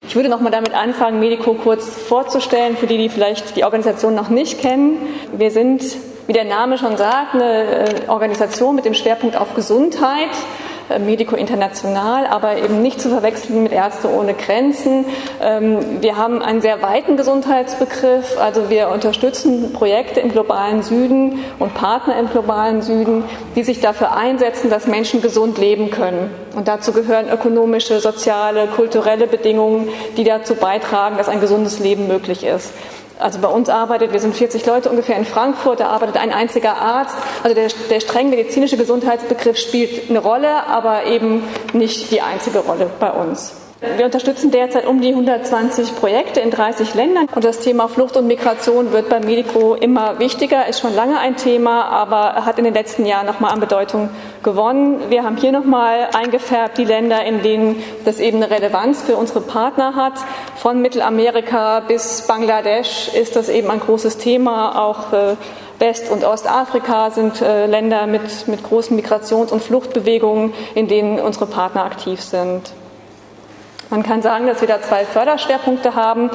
Ich würde noch mal damit anfangen, Medico kurz vorzustellen, für die, die vielleicht die Organisation noch nicht kennen. Wir sind, wie der Name schon sagt, eine Organisation mit dem Schwerpunkt auf Gesundheit, Medico International, aber eben nicht zu verwechseln mit Ärzte ohne Grenzen. Wir haben einen sehr weiten Gesundheitsbegriff, also wir unterstützen Projekte im globalen Süden und Partner im globalen Süden, die sich dafür einsetzen, dass Menschen gesund leben können. Und dazu gehören ökonomische, soziale, kulturelle Bedingungen, die dazu beitragen, dass ein gesundes Leben möglich ist. Also bei uns wir sind 40 Leute ungefähr in Frankfurt, da arbeitet ein einziger Arzt. Also der streng medizinische Gesundheitsbegriff spielt eine Rolle, aber eben nicht die einzige Rolle bei uns. Wir unterstützen derzeit um die 120 Projekte in 30 Ländern und das Thema Flucht und Migration wird bei Medico immer wichtiger, ist schon lange ein Thema, aber hat in den letzten Jahren nochmal an Bedeutung gewonnen. Wir haben hier nochmal eingefärbt die Länder, in denen das eben eine Relevanz für unsere Partner hat. Von Mittelamerika bis Bangladesch ist das eben ein großes Thema, auch West- und Ostafrika sind Länder mit großen Migrations- und Fluchtbewegungen, in denen unsere Partner aktiv sind. Man kann sagen, dass wir da zwei Förderschwerpunkte haben.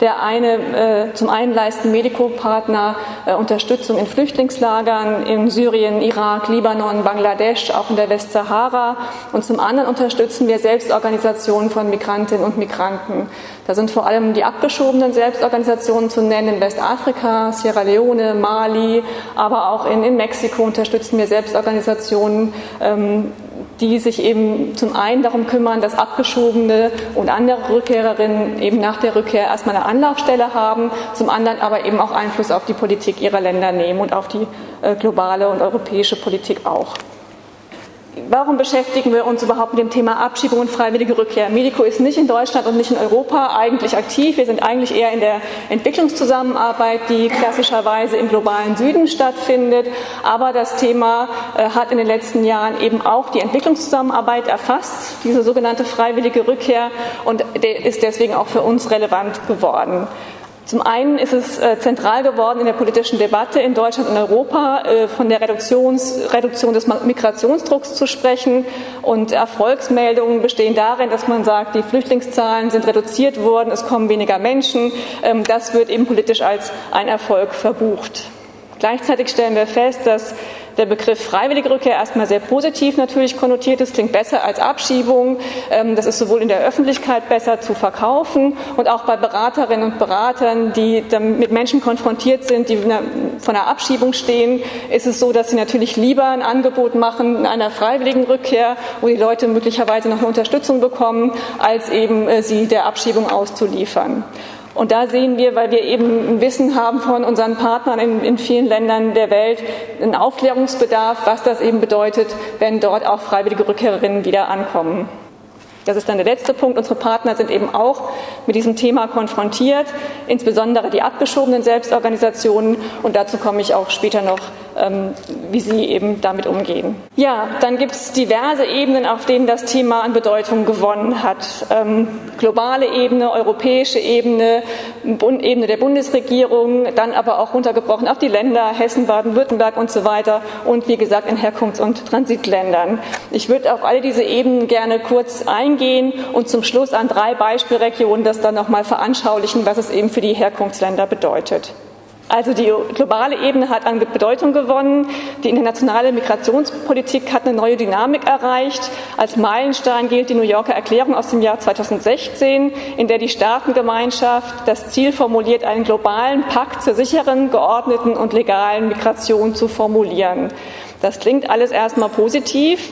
Zum einen leisten Medico-Partner Unterstützung in Flüchtlingslagern in Syrien, Irak, Libanon, Bangladesch, auch in der Westsahara. Und zum anderen unterstützen wir Selbstorganisationen von Migrantinnen und Migranten. Da sind vor allem die abgeschobenen Selbstorganisationen zu nennen in Westafrika, Sierra Leone, Mali, aber auch in Mexiko unterstützen wir Selbstorganisationen, die sich eben zum einen darum kümmern, dass Abgeschobene und andere Rückkehrerinnen eben nach der Rückkehr erstmal eine Anlaufstelle haben, zum anderen aber eben auch Einfluss auf die Politik ihrer Länder nehmen und auf die globale und europäische Politik auch. Warum beschäftigen wir uns überhaupt mit dem Thema Abschiebung und freiwillige Rückkehr? Medico ist nicht in Deutschland und nicht in Europa eigentlich aktiv. Wir sind eigentlich eher in der Entwicklungszusammenarbeit, die klassischerweise im globalen Süden stattfindet. Aber das Thema hat in den letzten Jahren eben auch die Entwicklungszusammenarbeit erfasst, diese sogenannte freiwillige Rückkehr, und ist deswegen auch für uns relevant geworden. Zum einen ist es zentral geworden in der politischen Debatte in Deutschland und Europa, von der Reduktion des Migrationsdrucks zu sprechen. Und Erfolgsmeldungen bestehen darin, dass man sagt, die Flüchtlingszahlen sind reduziert worden, es kommen weniger Menschen. Das wird eben politisch als ein Erfolg verbucht. Gleichzeitig stellen wir fest, dass der Begriff freiwillige Rückkehr erstmal sehr positiv natürlich konnotiert ist, klingt besser als Abschiebung. Das ist sowohl in der Öffentlichkeit besser zu verkaufen und auch bei Beraterinnen und Beratern, die mit Menschen konfrontiert sind, die von einer Abschiebung stehen, ist es so, dass sie natürlich lieber ein Angebot machen in einer freiwilligen Rückkehr, wo die Leute möglicherweise noch eine Unterstützung bekommen, als eben sie der Abschiebung auszuliefern. Und da sehen wir, weil wir eben ein Wissen haben von unseren Partnern in vielen Ländern der Welt, einen Aufklärungsbedarf, was das eben bedeutet, wenn dort auch freiwillige Rückkehrerinnen wieder ankommen. Das ist dann der letzte Punkt. Unsere Partner sind eben auch mit diesem Thema konfrontiert, insbesondere die abgeschobenen Selbstorganisationen. Und dazu komme ich auch später noch, wie sie eben damit umgehen. Ja, dann gibt es diverse Ebenen, auf denen das Thema an Bedeutung gewonnen hat. Globale Ebene, europäische Ebene, Ebene der Bundesregierung, dann aber auch runtergebrochen auf die Länder, Hessen, Baden-Württemberg und so weiter. Und wie gesagt in Herkunfts- und Transitländern. Ich würde auf alle diese Ebenen gerne kurz eingehen und zum Schluss an 3 Beispielregionen das dann nochmal veranschaulichen, was es eben für die Herkunftsländer bedeutet. Also die globale Ebene hat an Bedeutung gewonnen. Die internationale Migrationspolitik hat eine neue Dynamik erreicht. Als Meilenstein gilt die New Yorker Erklärung aus dem Jahr 2016, in der die Staatengemeinschaft das Ziel formuliert, einen globalen Pakt zur sicheren, geordneten und legalen Migration zu formulieren. Das klingt alles erstmal positiv.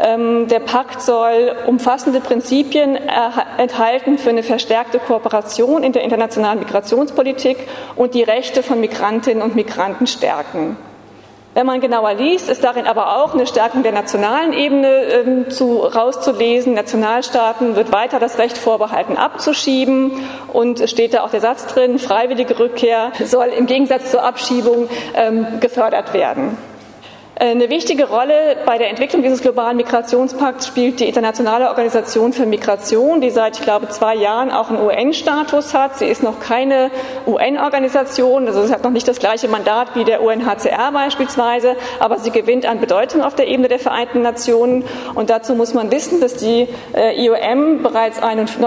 Der Pakt soll umfassende Prinzipien enthalten für eine verstärkte Kooperation in der internationalen Migrationspolitik und die Rechte von Migrantinnen und Migranten stärken. Wenn man genauer liest, ist darin aber auch eine Stärkung der nationalen Ebene rauszulesen. Nationalstaaten wird weiter das Recht vorbehalten, abzuschieben. Und es steht da auch der Satz drin, freiwillige Rückkehr soll im Gegensatz zur Abschiebung gefördert werden. Eine wichtige Rolle bei der Entwicklung dieses globalen Migrationspakts spielt die Internationale Organisation für Migration, die seit, ich glaube, 2 Jahren auch einen UN-Status hat. Sie ist noch keine UN-Organisation, also sie hat noch nicht das gleiche Mandat wie der UNHCR beispielsweise, aber sie gewinnt an Bedeutung auf der Ebene der Vereinten Nationen. Und dazu muss man wissen, dass die IOM bereits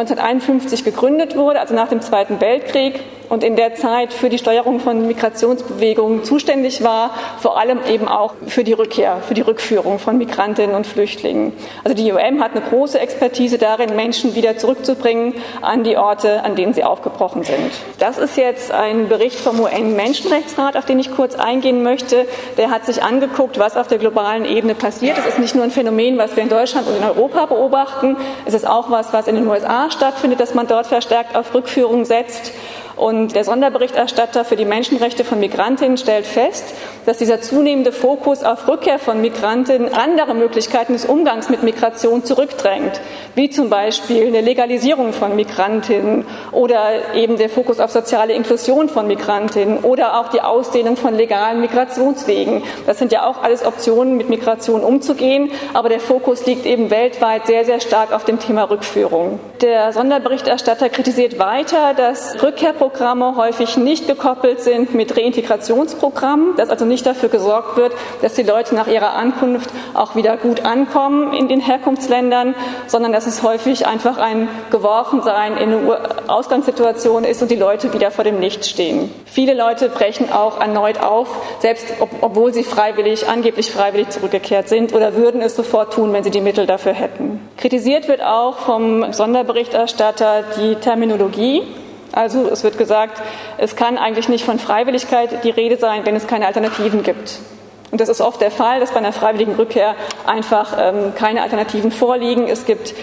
1951 gegründet wurde, also nach dem Zweiten Weltkrieg, und in der Zeit für die Steuerung von Migrationsbewegungen zuständig war, vor allem eben auch für die Rückkehr, für die Rückführung von Migrantinnen und Flüchtlingen. Also die IOM hat eine große Expertise darin, Menschen wieder zurückzubringen an die Orte, an denen sie aufgebrochen sind. Das ist jetzt ein Bericht vom UN-Menschenrechtsrat, auf den ich kurz eingehen möchte. Der hat sich angeguckt, was auf der globalen Ebene passiert. Es ist nicht nur ein Phänomen, was wir in Deutschland und in Europa beobachten. Es ist auch was in den USA stattfindet, dass man dort verstärkt auf Rückführung setzt. Und der Sonderberichterstatter für die Menschenrechte von Migrantinnen stellt fest, dass dieser zunehmende Fokus auf Rückkehr von Migrantinnen andere Möglichkeiten des Umgangs mit Migration zurückdrängt, wie zum Beispiel eine Legalisierung von Migrantinnen oder eben der Fokus auf soziale Inklusion von Migrantinnen oder auch die Ausdehnung von legalen Migrationswegen. Das sind ja auch alles Optionen, mit Migration umzugehen, aber der Fokus liegt eben weltweit sehr, sehr stark auf dem Thema Rückführung. Der Sonderberichterstatter kritisiert weiter, dass Rückkehrprogramme häufig nicht gekoppelt sind mit Reintegrationsprogrammen, dass also nicht dafür gesorgt wird, dass die Leute nach ihrer Ankunft auch wieder gut ankommen in den Herkunftsländern, sondern dass es häufig einfach ein Geworfensein in eine Ausgangssituation ist und die Leute wieder vor dem Nichts stehen. Viele Leute brechen auch erneut auf, selbst obwohl sie angeblich freiwillig zurückgekehrt sind oder würden es sofort tun, wenn sie die Mittel dafür hätten. Kritisiert wird auch vom Sonderberichterstatter die Terminologie. Also es wird gesagt, es kann eigentlich nicht von Freiwilligkeit die Rede sein, wenn es keine Alternativen gibt. Und das ist oft der Fall, dass bei einer freiwilligen Rückkehr einfach keine Alternativen vorliegen. Es gibt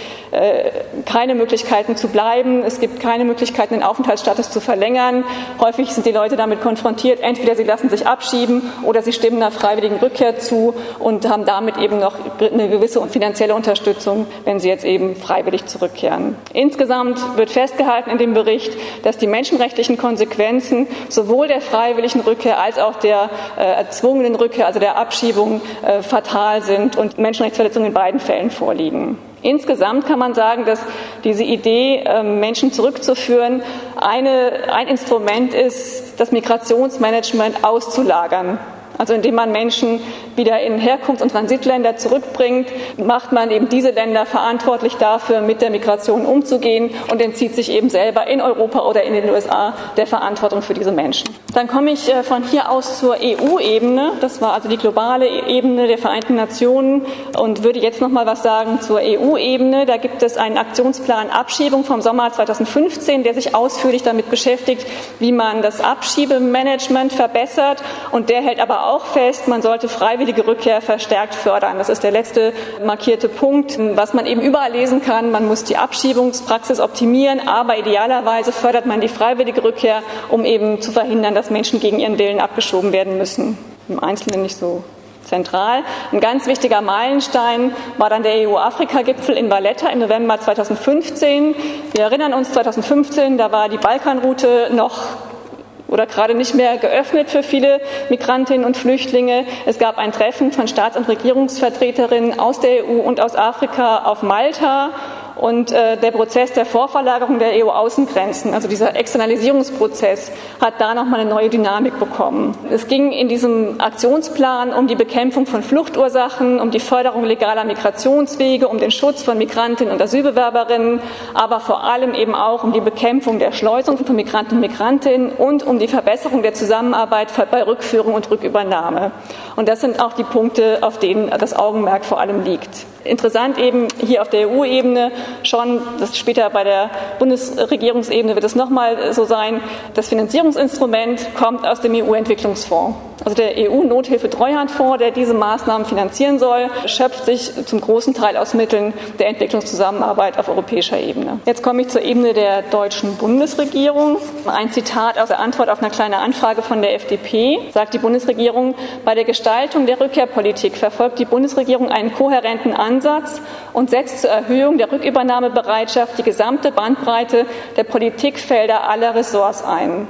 keine Möglichkeiten zu bleiben. Es gibt keine Möglichkeiten, den Aufenthaltsstatus zu verlängern. Häufig sind die Leute damit konfrontiert. Entweder sie lassen sich abschieben oder sie stimmen einer freiwilligen Rückkehr zu und haben damit eben noch eine gewisse finanzielle Unterstützung, wenn sie jetzt eben freiwillig zurückkehren. Insgesamt wird festgehalten in dem Bericht, dass die menschenrechtlichen Konsequenzen sowohl der freiwilligen Rückkehr als auch der erzwungenen Rückkehr, also der Abschiebung, fatal sind und Menschenrechtsverletzungen in beiden Fällen vorliegen. Insgesamt kann man sagen, dass diese Idee, Menschen zurückzuführen, ein Instrument ist, das Migrationsmanagement auszulagern. Also indem man Menschen wieder in Herkunfts- und Transitländer zurückbringt, macht man eben diese Länder verantwortlich dafür, mit der Migration umzugehen und entzieht sich eben selber in Europa oder in den USA der Verantwortung für diese Menschen. Dann komme ich von hier aus zur EU-Ebene. Das war also die globale Ebene der Vereinten Nationen und würde jetzt noch mal was sagen zur EU-Ebene. Da gibt es einen Aktionsplan Abschiebung vom Sommer 2015, der sich ausführlich damit beschäftigt, wie man das Abschiebemanagement verbessert, und der hält aber auch fest, man sollte freiwillige Rückkehr verstärkt fördern. Das ist der letzte markierte Punkt, was man eben überall lesen kann. Man muss die Abschiebungspraxis optimieren, aber idealerweise fördert man die freiwillige Rückkehr, um eben zu verhindern, dass Menschen gegen ihren Willen abgeschoben werden müssen. Im Einzelnen nicht so zentral. Ein ganz wichtiger Meilenstein war dann der EU-Afrika-Gipfel in Valletta im November 2015. Wir erinnern uns, 2015, da war die Balkanroute noch oder gerade nicht mehr geöffnet für viele Migrantinnen und Flüchtlinge. Es gab ein Treffen von Staats- und Regierungsvertreterinnen aus der EU und aus Afrika auf Malta. Und der Prozess der Vorverlagerung der EU-Außengrenzen, also dieser Externalisierungsprozess, hat da nochmal eine neue Dynamik bekommen. Es ging in diesem Aktionsplan um die Bekämpfung von Fluchtursachen, um die Förderung legaler Migrationswege, um den Schutz von Migrantinnen und Asylbewerberinnen, aber vor allem eben auch um die Bekämpfung der Schleusung von Migranten und Migrantinnen und um die Verbesserung der Zusammenarbeit bei Rückführung und Rückübernahme. Und das sind auch die Punkte, auf denen das Augenmerk vor allem liegt. Interessant eben hier auf der EU-Ebene schon, das später bei der Bundesregierungsebene wird es nochmal so sein, das Finanzierungsinstrument kommt aus dem EU-Entwicklungsfonds. Also der EU-Nothilfe-Treuhandfonds, der diese Maßnahmen finanzieren soll, schöpft sich zum großen Teil aus Mitteln der Entwicklungszusammenarbeit auf europäischer Ebene. Jetzt komme ich zur Ebene der deutschen Bundesregierung. Ein Zitat aus der Antwort auf eine kleine Anfrage von der FDP, sagt die Bundesregierung: Bei der Gestaltung der Rückkehrpolitik verfolgt die Bundesregierung einen kohärenten Ansatz und setzt zur Erhöhung der Rückübernahmebereitschaft die gesamte Bandbreite der Politikfelder aller Ressorts ein.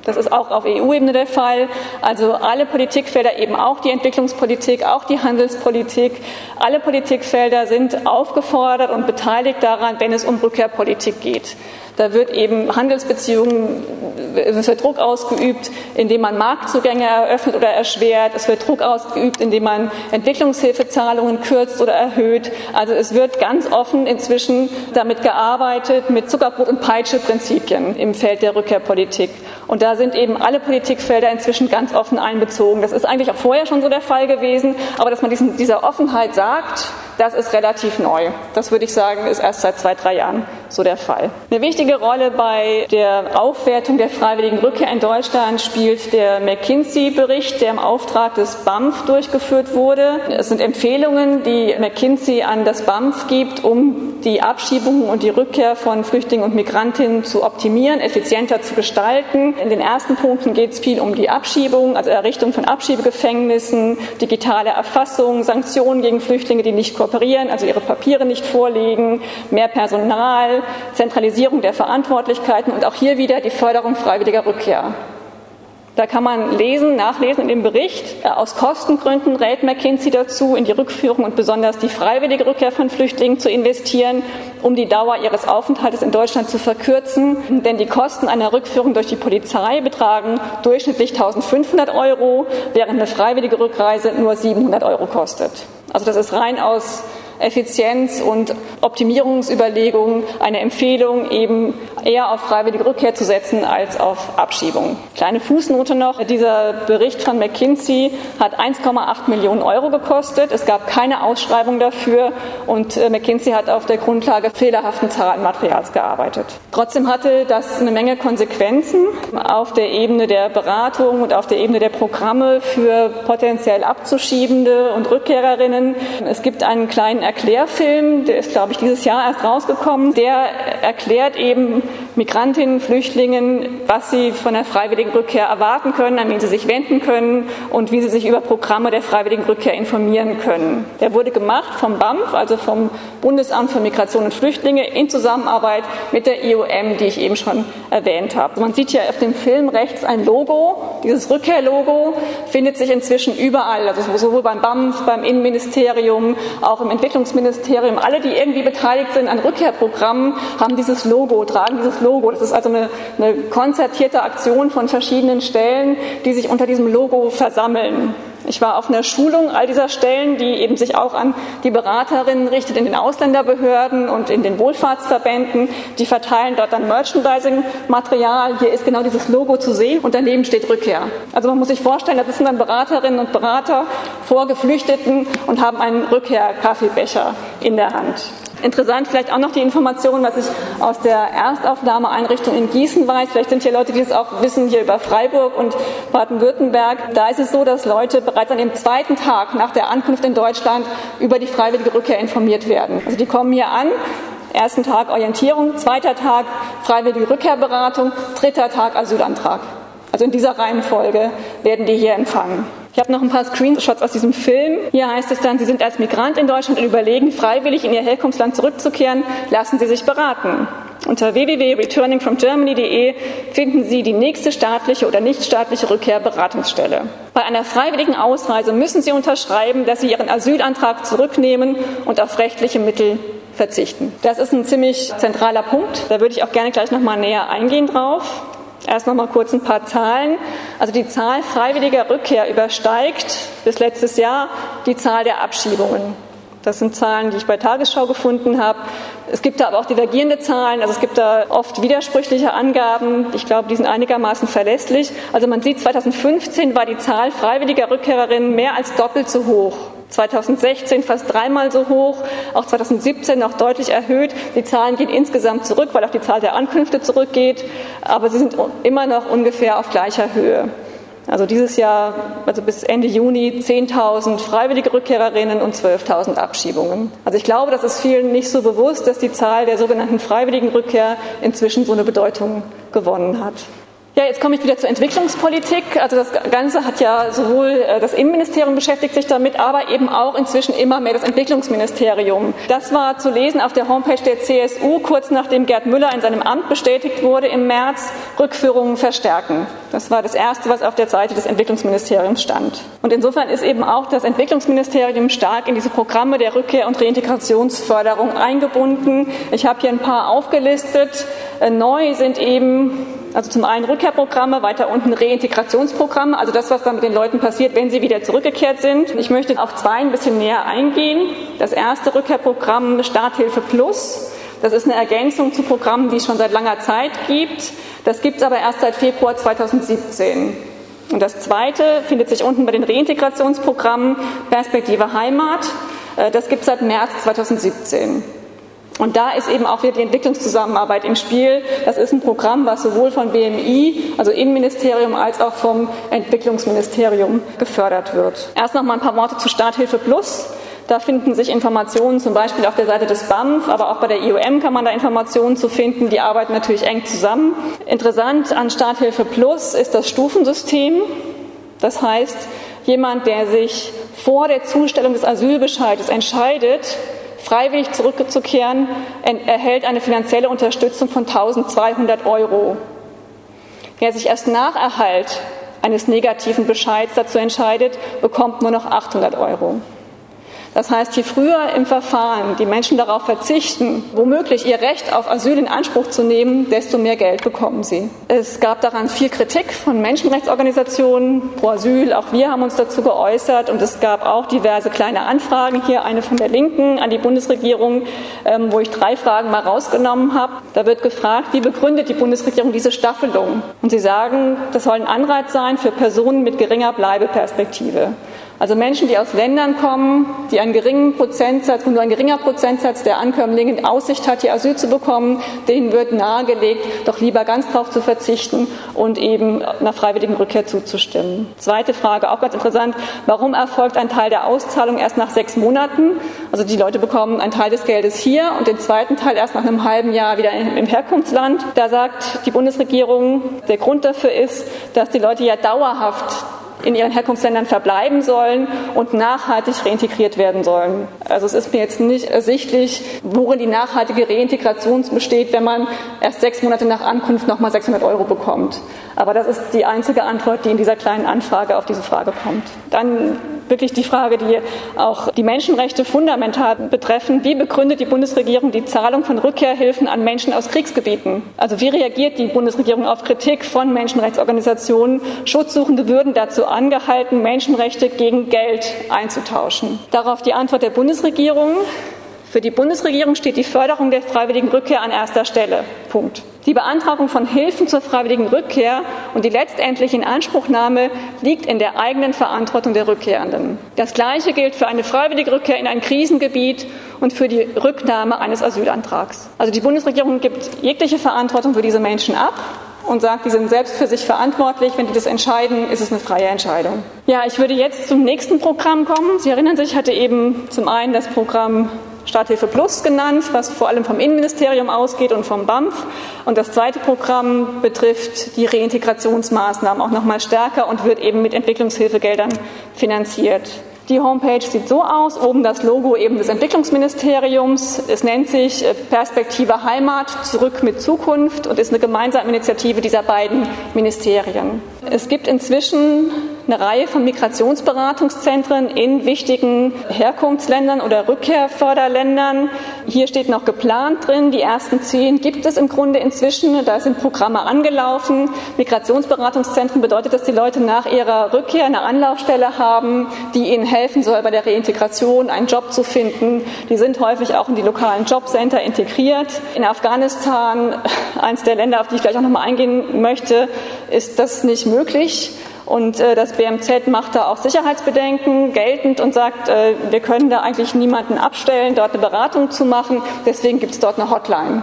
Das ist auch auf EU-Ebene der Fall. Also alle Politikfelder, eben auch die Entwicklungspolitik, auch die Handelspolitik, alle Politikfelder sind aufgefordert und beteiligt daran, wenn es um Rückkehrpolitik geht. Da wird eben Handelsbeziehungen, es wird Druck ausgeübt, indem man Marktzugänge eröffnet oder erschwert. Es wird Druck ausgeübt, indem man Entwicklungshilfezahlungen kürzt oder erhöht. Also es wird ganz offen inzwischen damit gearbeitet, mit Zuckerbrot- und Peitsche-Prinzipien im Feld der Rückkehrpolitik. Und da sind eben alle Politikfelder inzwischen ganz offen einbezogen. Das ist eigentlich auch vorher schon so der Fall gewesen, aber dass man dieser Offenheit sagt, das ist relativ neu. Das würde ich sagen, ist erst seit 2-3 Jahren so der Fall. Eine wichtige Rolle bei der Aufwertung der freiwilligen Rückkehr in Deutschland spielt der McKinsey-Bericht, der im Auftrag des BAMF durchgeführt wurde. Es sind Empfehlungen, die McKinsey an das BAMF gibt, um die Abschiebung und die Rückkehr von Flüchtlingen und Migrantinnen zu optimieren, effizienter zu gestalten. In den ersten Punkten geht es viel um die Abschiebung, also Errichtung von Abschiebegefängnissen, digitale Erfassung, Sanktionen gegen Flüchtlinge, die nicht kooperieren, also ihre Papiere nicht vorlegen, mehr Personal, Zentralisierung der Verantwortlichkeiten und auch hier wieder die Förderung freiwilliger Rückkehr. Da kann man nachlesen in dem Bericht. Aus Kostengründen rät McKinsey dazu, in die Rückführung und besonders die freiwillige Rückkehr von Flüchtlingen zu investieren, um die Dauer ihres Aufenthaltes in Deutschland zu verkürzen. Denn die Kosten einer Rückführung durch die Polizei betragen durchschnittlich 1.500 €, während eine freiwillige Rückreise nur 700 € kostet. Also das ist rein aus Effizienz- und Optimierungsüberlegungen eine Empfehlung, eben eher auf freiwillige Rückkehr zu setzen als auf Abschiebung. Kleine Fußnote noch, dieser Bericht von McKinsey hat 1,8 Millionen € gekostet. Es gab keine Ausschreibung dafür und McKinsey hat auf der Grundlage fehlerhaften Zahlenmaterials gearbeitet. Trotzdem hatte das eine Menge Konsequenzen auf der Ebene der Beratung und auf der Ebene der Programme für potenziell Abzuschiebende und Rückkehrerinnen. Es gibt einen kleinen Erklärfilm, der ist, glaube ich, dieses Jahr erst rausgekommen. Der erklärt eben Migrantinnen, Flüchtlingen, was sie von der freiwilligen Rückkehr erwarten können, an wen sie sich wenden können und wie sie sich über Programme der freiwilligen Rückkehr informieren können. Der wurde gemacht vom BAMF, also vom Bundesamt für Migration und Flüchtlinge, in Zusammenarbeit mit der IOM, die ich eben schon erwähnt habe. Man sieht hier auf dem Film rechts ein Logo. Dieses Rückkehrlogo findet sich inzwischen überall, also sowohl beim BAMF, beim Innenministerium, auch im Entwicklungsministerium. Alle, die irgendwie beteiligt sind an Rückkehrprogrammen, haben dieses Logo, tragen dieses Logo. Das ist also eine konzertierte Aktion von verschiedenen Stellen, die sich unter diesem Logo versammeln. Ich war auf einer Schulung all dieser Stellen, die eben sich auch an die Beraterinnen richtet in den Ausländerbehörden und in den Wohlfahrtsverbänden. Die verteilen dort dann Merchandising-Material. Hier ist genau dieses Logo zu sehen und daneben steht Rückkehr. Also man muss sich vorstellen, da sitzen dann Beraterinnen und Berater vor Geflüchteten und haben einen Rückkehr-Kaffeebecher in der Hand. Interessant vielleicht auch noch die Information, was ich aus der Erstaufnahmeeinrichtung in Gießen weiß. Vielleicht sind hier Leute, die das auch wissen, hier über Freiburg und Baden-Württemberg. Da ist es so, dass Leute bereits an dem zweiten Tag nach der Ankunft in Deutschland über die freiwillige Rückkehr informiert werden. Also die kommen hier an. Ersten Tag Orientierung, zweiter Tag freiwillige Rückkehrberatung, dritter Tag Asylantrag. Also in dieser Reihenfolge werden die hier empfangen. Ich habe noch ein paar Screenshots aus diesem Film. Hier heißt es dann, Sie sind als Migrant in Deutschland und überlegen, freiwillig in Ihr Herkunftsland zurückzukehren. Lassen Sie sich beraten. Unter www.returningfromgermany.de finden Sie die nächste staatliche oder nichtstaatliche Rückkehrberatungsstelle. Bei einer freiwilligen Ausreise müssen Sie unterschreiben, dass Sie Ihren Asylantrag zurücknehmen und auf rechtliche Mittel verzichten. Das ist ein ziemlich zentraler Punkt. Da würde ich auch gerne gleich noch mal näher eingehen drauf. Erst noch mal kurz ein paar Zahlen. Also die Zahl freiwilliger Rückkehr übersteigt bis letztes Jahr die Zahl der Abschiebungen. Das sind Zahlen, die ich bei Tagesschau gefunden habe. Es gibt da aber auch divergierende Zahlen. Also es gibt da oft widersprüchliche Angaben. Ich glaube, die sind einigermaßen verlässlich. Also man sieht, 2015 war die Zahl freiwilliger Rückkehrerinnen mehr als doppelt so hoch. 2016 fast dreimal so hoch, auch 2017 noch deutlich erhöht. Die Zahlen gehen insgesamt zurück, weil auch die Zahl der Ankünfte zurückgeht, aber sie sind immer noch ungefähr auf gleicher Höhe. Also dieses Jahr, also bis Ende Juni, 10.000 freiwillige Rückkehrerinnen und 12.000 Abschiebungen. Also ich glaube, das ist vielen nicht so bewusst, dass die Zahl der sogenannten freiwilligen Rückkehr inzwischen so eine Bedeutung gewonnen hat. Ja, jetzt komme ich wieder zur Entwicklungspolitik. Also das Ganze hat ja sowohl das Innenministerium beschäftigt sich damit, aber eben auch inzwischen immer mehr das Entwicklungsministerium. Das war zu lesen auf der Homepage der CSU, kurz nachdem Gerd Müller in seinem Amt bestätigt wurde im März, Rückführungen verstärken. Das war das Erste, was auf der Seite des Entwicklungsministeriums stand. Und insofern ist eben auch das Entwicklungsministerium stark in diese Programme der Rückkehr- und Reintegrationsförderung eingebunden. Ich habe hier ein paar aufgelistet. Neu sind eben also zum einen Rückkehrprogramme, weiter unten Reintegrationsprogramme, also das, was dann mit den Leuten passiert, wenn sie wieder zurückgekehrt sind. Ich möchte auf zwei ein bisschen näher eingehen. Das erste Rückkehrprogramm Starthilfe Plus. Das ist eine Ergänzung zu Programmen, die es schon seit langer Zeit gibt. Das gibt es aber erst seit Februar 2017. Und das zweite findet sich unten bei den Reintegrationsprogrammen Perspektive Heimat. Das gibt es seit März 2017. Und da ist eben auch wieder die Entwicklungszusammenarbeit im Spiel. Das ist ein Programm, was sowohl von BMI, also Innenministerium, als auch vom Entwicklungsministerium gefördert wird. Erst noch mal ein paar Worte zu Starthilfe Plus. Da finden sich Informationen zum Beispiel auf der Seite des BAMF, aber auch bei der IOM kann man da Informationen zu finden. Die arbeiten natürlich eng zusammen. Interessant an Starthilfe Plus ist das Stufensystem. Das heißt, jemand, der sich vor der Zustellung des Asylbescheides entscheidet, freiwillig zurückzukehren, erhält eine finanzielle Unterstützung von 1.200 €. Wer sich erst nach Erhalt eines negativen Bescheids dazu entscheidet, bekommt nur noch 800 €. Das heißt, je früher im Verfahren die Menschen darauf verzichten, womöglich ihr Recht auf Asyl in Anspruch zu nehmen, desto mehr Geld bekommen sie. Es gab daran viel Kritik von Menschenrechtsorganisationen, Pro Asyl, auch wir haben uns dazu geäußert und es gab auch diverse kleine Anfragen, hier eine von der Linken an die Bundesregierung, wo ich 3 Fragen mal rausgenommen habe. Da wird gefragt, wie begründet die Bundesregierung diese Staffelung? Und sie sagen, das soll ein Anreiz sein für Personen mit geringer Bleibeperspektive. Also Menschen, die aus Ländern kommen, die einen geringen Prozentsatz, wo nur ein geringer Prozentsatz der Ankömmlinge in Aussicht hat, hier Asyl zu bekommen, denen wird nahegelegt, doch lieber ganz darauf zu verzichten und eben einer freiwilligen Rückkehr zuzustimmen. Zweite Frage, auch ganz interessant, warum erfolgt ein Teil der Auszahlung erst nach 6 Monaten? Also die Leute bekommen einen Teil des Geldes hier und den zweiten Teil erst nach einem halben Jahr wieder im Herkunftsland. Da sagt die Bundesregierung, der Grund dafür ist, dass die Leute ja dauerhaft in ihren Herkunftsländern verbleiben sollen und nachhaltig reintegriert werden sollen. Also es ist mir jetzt nicht ersichtlich, worin die nachhaltige Reintegration besteht, wenn man erst 6 Monate nach Ankunft nochmal 600 € bekommt. Aber das ist die einzige Antwort, die in dieser kleinen Anfrage auf diese Frage kommt. Dann wirklich die Frage, die auch die Menschenrechte fundamental betreffen. Wie begründet die Bundesregierung die Zahlung von Rückkehrhilfen an Menschen aus Kriegsgebieten? Also wie reagiert die Bundesregierung auf Kritik von Menschenrechtsorganisationen? Schutzsuchende würden dazu angehalten, Menschenrechte gegen Geld einzutauschen. Darauf die Antwort der Bundesregierung. Für die Bundesregierung steht die Förderung der freiwilligen Rückkehr an erster Stelle. Punkt. Die Beantragung von Hilfen zur freiwilligen Rückkehr und die letztendliche Inanspruchnahme liegt in der eigenen Verantwortung der Rückkehrenden. Das Gleiche gilt für eine freiwillige Rückkehr in ein Krisengebiet und für die Rücknahme eines Asylantrags. Also die Bundesregierung gibt jegliche Verantwortung für diese Menschen ab und sagt, die sind selbst für sich verantwortlich. Wenn die das entscheiden, ist es eine freie Entscheidung. Ja, ich würde jetzt zum nächsten Programm kommen. Sie erinnern sich, ich hatte eben zum einen das Programm Starthilfe Plus genannt, was vor allem vom Innenministerium ausgeht und vom BAMF. Und das zweite Programm betrifft die Reintegrationsmaßnahmen auch noch mal stärker und wird eben mit Entwicklungshilfegeldern finanziert. Die Homepage sieht so aus, oben das Logo eben des Entwicklungsministeriums. Es nennt sich Perspektive Heimat, zurück mit Zukunft und ist eine gemeinsame Initiative dieser beiden Ministerien. Es gibt inzwischen eine Reihe von Migrationsberatungszentren in wichtigen Herkunftsländern oder Rückkehrförderländern. Hier steht noch geplant drin. Die ersten 10 gibt es im Grunde inzwischen. Da sind Programme angelaufen. Migrationsberatungszentren bedeutet, dass die Leute nach ihrer Rückkehr eine Anlaufstelle haben, die ihnen helfen soll, bei der Reintegration einen Job zu finden. Die sind häufig auch in die lokalen Jobcenter integriert. In Afghanistan, eines der Länder, auf die ich gleich auch noch mal eingehen möchte, ist das nicht möglich. Und das BMZ macht da auch Sicherheitsbedenken geltend und sagt, wir können da eigentlich niemanden abstellen, dort eine Beratung zu machen. Deswegen gibt es dort eine Hotline.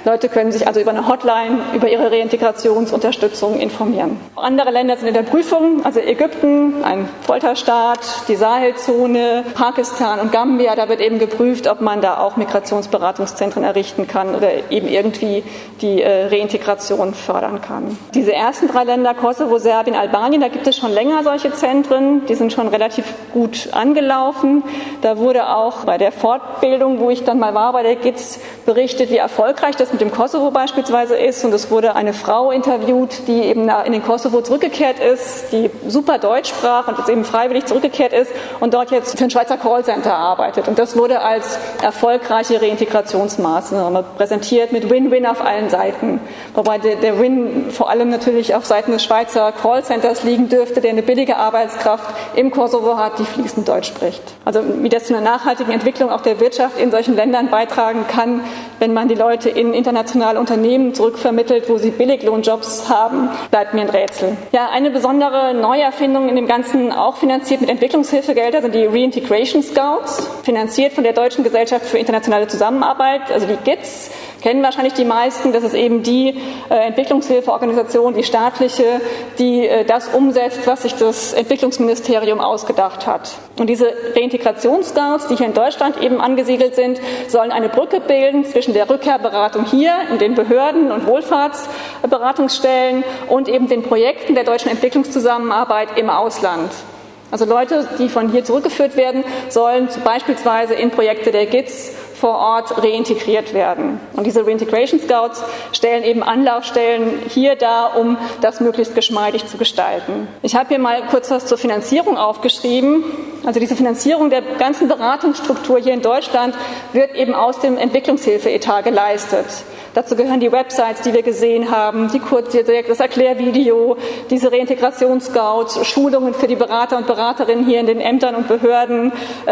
Leute können sich also über eine Hotline über ihre Reintegrationsunterstützung informieren. Andere Länder sind in der Prüfung, also Ägypten, ein Folterstaat, die Sahelzone, Pakistan und Gambia. Da wird eben geprüft, ob man da auch Migrationsberatungszentren errichten kann oder eben irgendwie die Reintegration fördern kann. Diese ersten 3 Länder, Kosovo, Serbien, Albanien, da gibt es schon länger solche Zentren. Die sind schon relativ gut angelaufen. Da wurde auch bei der Fortbildung, wo ich dann mal war, bei der GIZ, berichtet, wie erfolgreich das mit dem Kosovo beispielsweise ist. Und es wurde eine Frau interviewt, die eben in den Kosovo zurückgekehrt ist, die super Deutsch sprach und jetzt eben freiwillig zurückgekehrt ist und dort jetzt für ein Schweizer Callcenter arbeitet. Und das wurde als erfolgreiche Reintegrationsmaßnahme präsentiert mit Win-Win auf allen Seiten. Wobei der Win vor allem natürlich auf Seiten des Schweizer Callcenters liegen dürfte, der eine billige Arbeitskraft im Kosovo hat, die fließend Deutsch spricht. Also wie das zu einer nachhaltigen Entwicklung auch der Wirtschaft in solchen Ländern beitragen kann, wenn man die Leute in internationale Unternehmen zurückvermittelt, wo sie Billiglohnjobs haben, bleibt mir ein Rätsel. Ja, eine besondere Neuerfindung in dem Ganzen, auch finanziert mit Entwicklungshilfegeldern, sind die Reintegration Scouts, finanziert von der Deutschen Gesellschaft für internationale Zusammenarbeit, also die GIZ. Kennen wahrscheinlich die meisten, das ist eben die Entwicklungshilfeorganisation, die staatliche, die das umsetzt, was sich das Entwicklungsministerium ausgedacht hat. Und diese Reintegrationsscouts, die hier in Deutschland eben angesiedelt sind, sollen eine Brücke bilden zwischen der Rückkehrberatung hier in den Behörden und Wohlfahrtsberatungsstellen und eben den Projekten der deutschen Entwicklungszusammenarbeit im Ausland. Also Leute, die von hier zurückgeführt werden, sollen beispielsweise in Projekte der GIZ vor Ort reintegriert werden. Und diese Reintegration Scouts stellen eben Anlaufstellen hier dar, um das möglichst geschmeidig zu gestalten. Ich habe hier mal kurz was zur Finanzierung aufgeschrieben. Also diese Finanzierung der ganzen Beratungsstruktur hier in Deutschland wird eben aus dem Entwicklungshilfeetat geleistet. Dazu gehören die Websites, die wir gesehen haben, das Erklärvideo, diese Reintegrationsscouts, Schulungen für die Berater und Beraterinnen hier in den Ämtern und Behörden,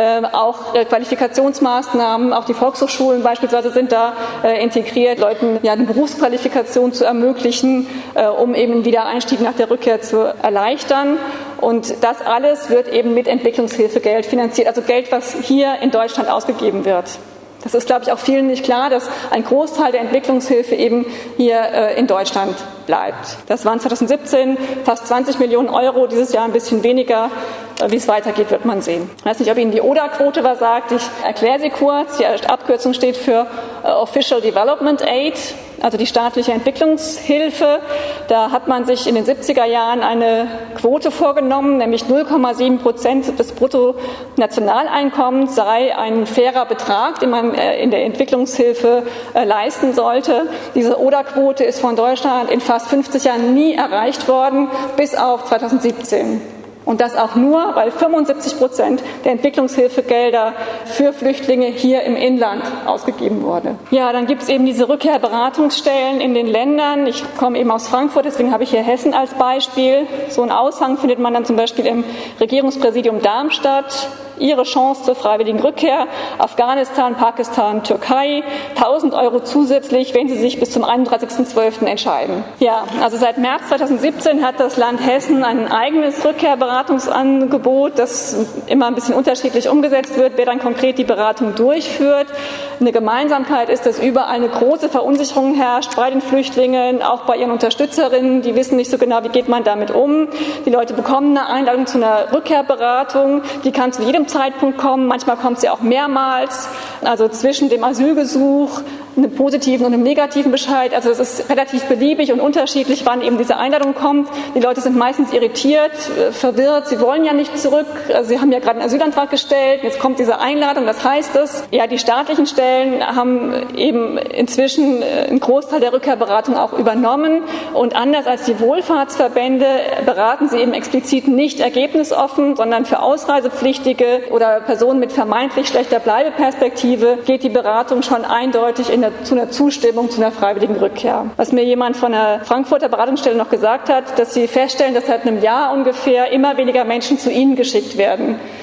auch Qualifikationsmaßnahmen, auch die Volkshochschulen beispielsweise sind da integriert, Leuten ja eine Berufsqualifikation zu ermöglichen, um eben einen Wiedereinstieg nach der Rückkehr zu erleichtern. Und das alles wird eben mit Entwicklungshilfegeld finanziert, also Geld, was hier in Deutschland ausgegeben wird. Das ist, glaube ich, auch vielen nicht klar, dass ein Großteil der Entwicklungshilfe eben hier in Deutschland bleibt. Das waren 2017 fast 20 Millionen Euro, dieses Jahr ein bisschen weniger. Wie es weitergeht, wird man sehen. Ich weiß nicht, ob Ihnen die ODA-Quote was sagt. Ich erkläre sie kurz. Die Abkürzung steht für Official Development Aid, also die staatliche Entwicklungshilfe. Da hat man sich in den 70er Jahren eine Quote vorgenommen, nämlich 0,7% des Bruttonationaleinkommens sei ein fairer Betrag, den man in der Entwicklungshilfe leisten sollte. Diese ODA-Quote ist von Deutschland in fast 50 Jahren nie erreicht worden, bis auf 2017. Und das auch nur, weil 75% der Entwicklungshilfegelder für Flüchtlinge hier im Inland ausgegeben wurde. Ja, dann gibt es eben diese Rückkehrberatungsstellen in den Ländern. Ich komme eben aus Frankfurt, deswegen habe ich hier Hessen als Beispiel. So einen Aushang findet man dann zum Beispiel im Regierungspräsidium Darmstadt. Ihre Chance zur freiwilligen Rückkehr, Afghanistan, Pakistan, Türkei, 1.000 Euro zusätzlich, wenn Sie sich bis zum 31.12. entscheiden. Ja, also seit März 2017 hat das Land Hessen ein eigenes Rückkehrberatungsangebot, das immer ein bisschen unterschiedlich umgesetzt wird, wer dann konkret die Beratung durchführt. Eine Gemeinsamkeit ist, dass überall eine große Verunsicherung herrscht bei den Flüchtlingen, auch bei ihren Unterstützerinnen, die wissen nicht so genau, wie geht man damit um. Die Leute bekommen eine Einladung zu einer Rückkehrberatung, die kann zu jedem Zeitpunkt kommen, manchmal kommt sie auch mehrmals, also zwischen dem Asylgesuch, einem positiven und einem negativen Bescheid, also es ist relativ beliebig und unterschiedlich, wann eben diese Einladung kommt. Die Leute sind meistens irritiert, verwirrt, sie wollen ja nicht zurück, also sie haben ja gerade einen Asylantrag gestellt, jetzt kommt diese Einladung, was heißt das? Ja, die staatlichen Stellen haben eben inzwischen einen Großteil der Rückkehrberatung auch übernommen und anders als die Wohlfahrtsverbände beraten sie eben explizit nicht ergebnisoffen, sondern für Ausreisepflichtige oder Personen mit vermeintlich schlechter Bleibeperspektive geht die Beratung schon eindeutig zu einer Zustimmung, zu einer freiwilligen Rückkehr. Was mir jemand von der Frankfurter Beratungsstelle noch gesagt hat, dass sie feststellen, dass seit einem Jahr ungefähr immer weniger Menschen zu ihnen geschickt werden.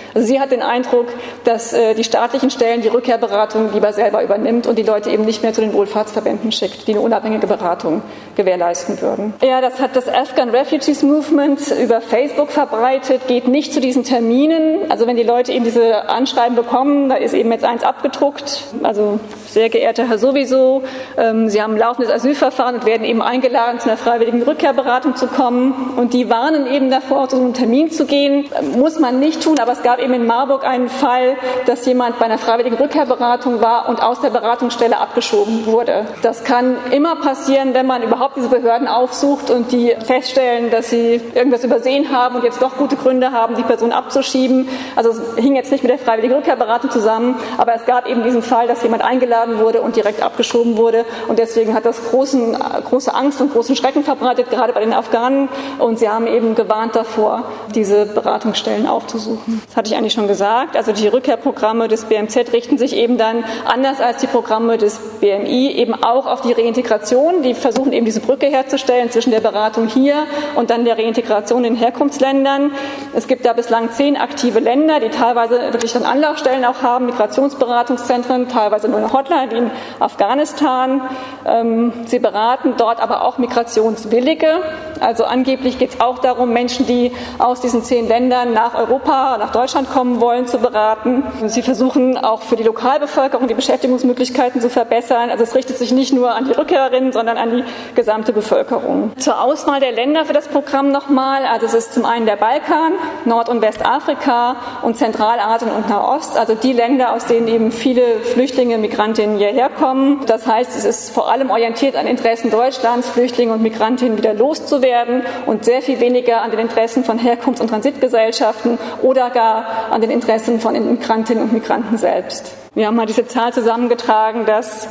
Also sie hat den Eindruck, dass die staatlichen Stellen die Rückkehrberatung lieber selber übernimmt und die Leute eben nicht mehr zu den Wohlfahrtsverbänden schickt, die eine unabhängige Beratung gewährleisten würden. Ja, das hat das Afghan Refugees Movement über Facebook verbreitet, geht nicht zu diesen Terminen. Also wenn die Leute eben diese Anschreiben bekommen, da ist eben jetzt eins abgedruckt, also sehr geehrter Herr sowieso, Sie haben ein laufendes Asylverfahren und werden eben eingeladen, zu einer freiwilligen Rückkehrberatung zu kommen. Und die warnen eben davor, zu so einem Termin zu gehen. Muss man nicht tun, aber es gab eben in Marburg einen Fall, dass jemand bei einer freiwilligen Rückkehrberatung war und aus der Beratungsstelle abgeschoben wurde. Das kann immer passieren, wenn man überhaupt diese Behörden aufsucht und die feststellen, dass sie irgendwas übersehen haben und jetzt doch gute Gründe haben, die Person abzuschieben. Also es hing jetzt nicht mit der freiwilligen Rückkehrberatung zusammen, aber es gab eben diesen Fall, dass jemand eingeladen wurde und direkt abgeschoben wurde. Und deswegen hat das große Angst und großen Schrecken verbreitet, gerade bei den Afghanen. Und sie haben eben gewarnt davor, diese Beratungsstellen aufzusuchen. Das hatte ich eigentlich schon gesagt. Also die Rückkehrprogramme des BMZ richten sich eben dann, anders als die Programme des BMI, eben auch auf die Reintegration. Die versuchen eben diese Brücke herzustellen zwischen der Beratung hier und dann der Reintegration in Herkunftsländern. Es gibt da bislang 10 aktive Länder, die teilweise wirklich dann Anlaufstellen auch haben, Migrationsberatungszentren, teilweise nur eine Hotline wie in Afghanistan. Sie beraten dort aber auch Migrationswillige. Also angeblich geht es auch darum, Menschen, die aus diesen 10 Ländern nach Europa, nach Deutschland kommen wollen, zu beraten. Sie versuchen auch für die Lokalbevölkerung die Beschäftigungsmöglichkeiten zu verbessern. Also es richtet sich nicht nur an die Rückkehrerinnen, sondern an die gesamte Bevölkerung. Zur Auswahl der Länder für das Programm nochmal. Also es ist zum einen der Balkan, Nord- und Westafrika und Zentralasien und Nahost. Also die Länder, aus denen eben viele Flüchtlinge, Migrantinnen hierher kommen. Das heißt, es ist vor allem orientiert an Interessen Deutschlands, Flüchtlinge und Migrantinnen wieder loszuwerden und sehr viel weniger an den Interessen von Herkunfts- und Transitgesellschaften oder gar an den Interessen von den Migrantinnen und Migranten selbst. Wir haben mal diese Zahl zusammengetragen, dass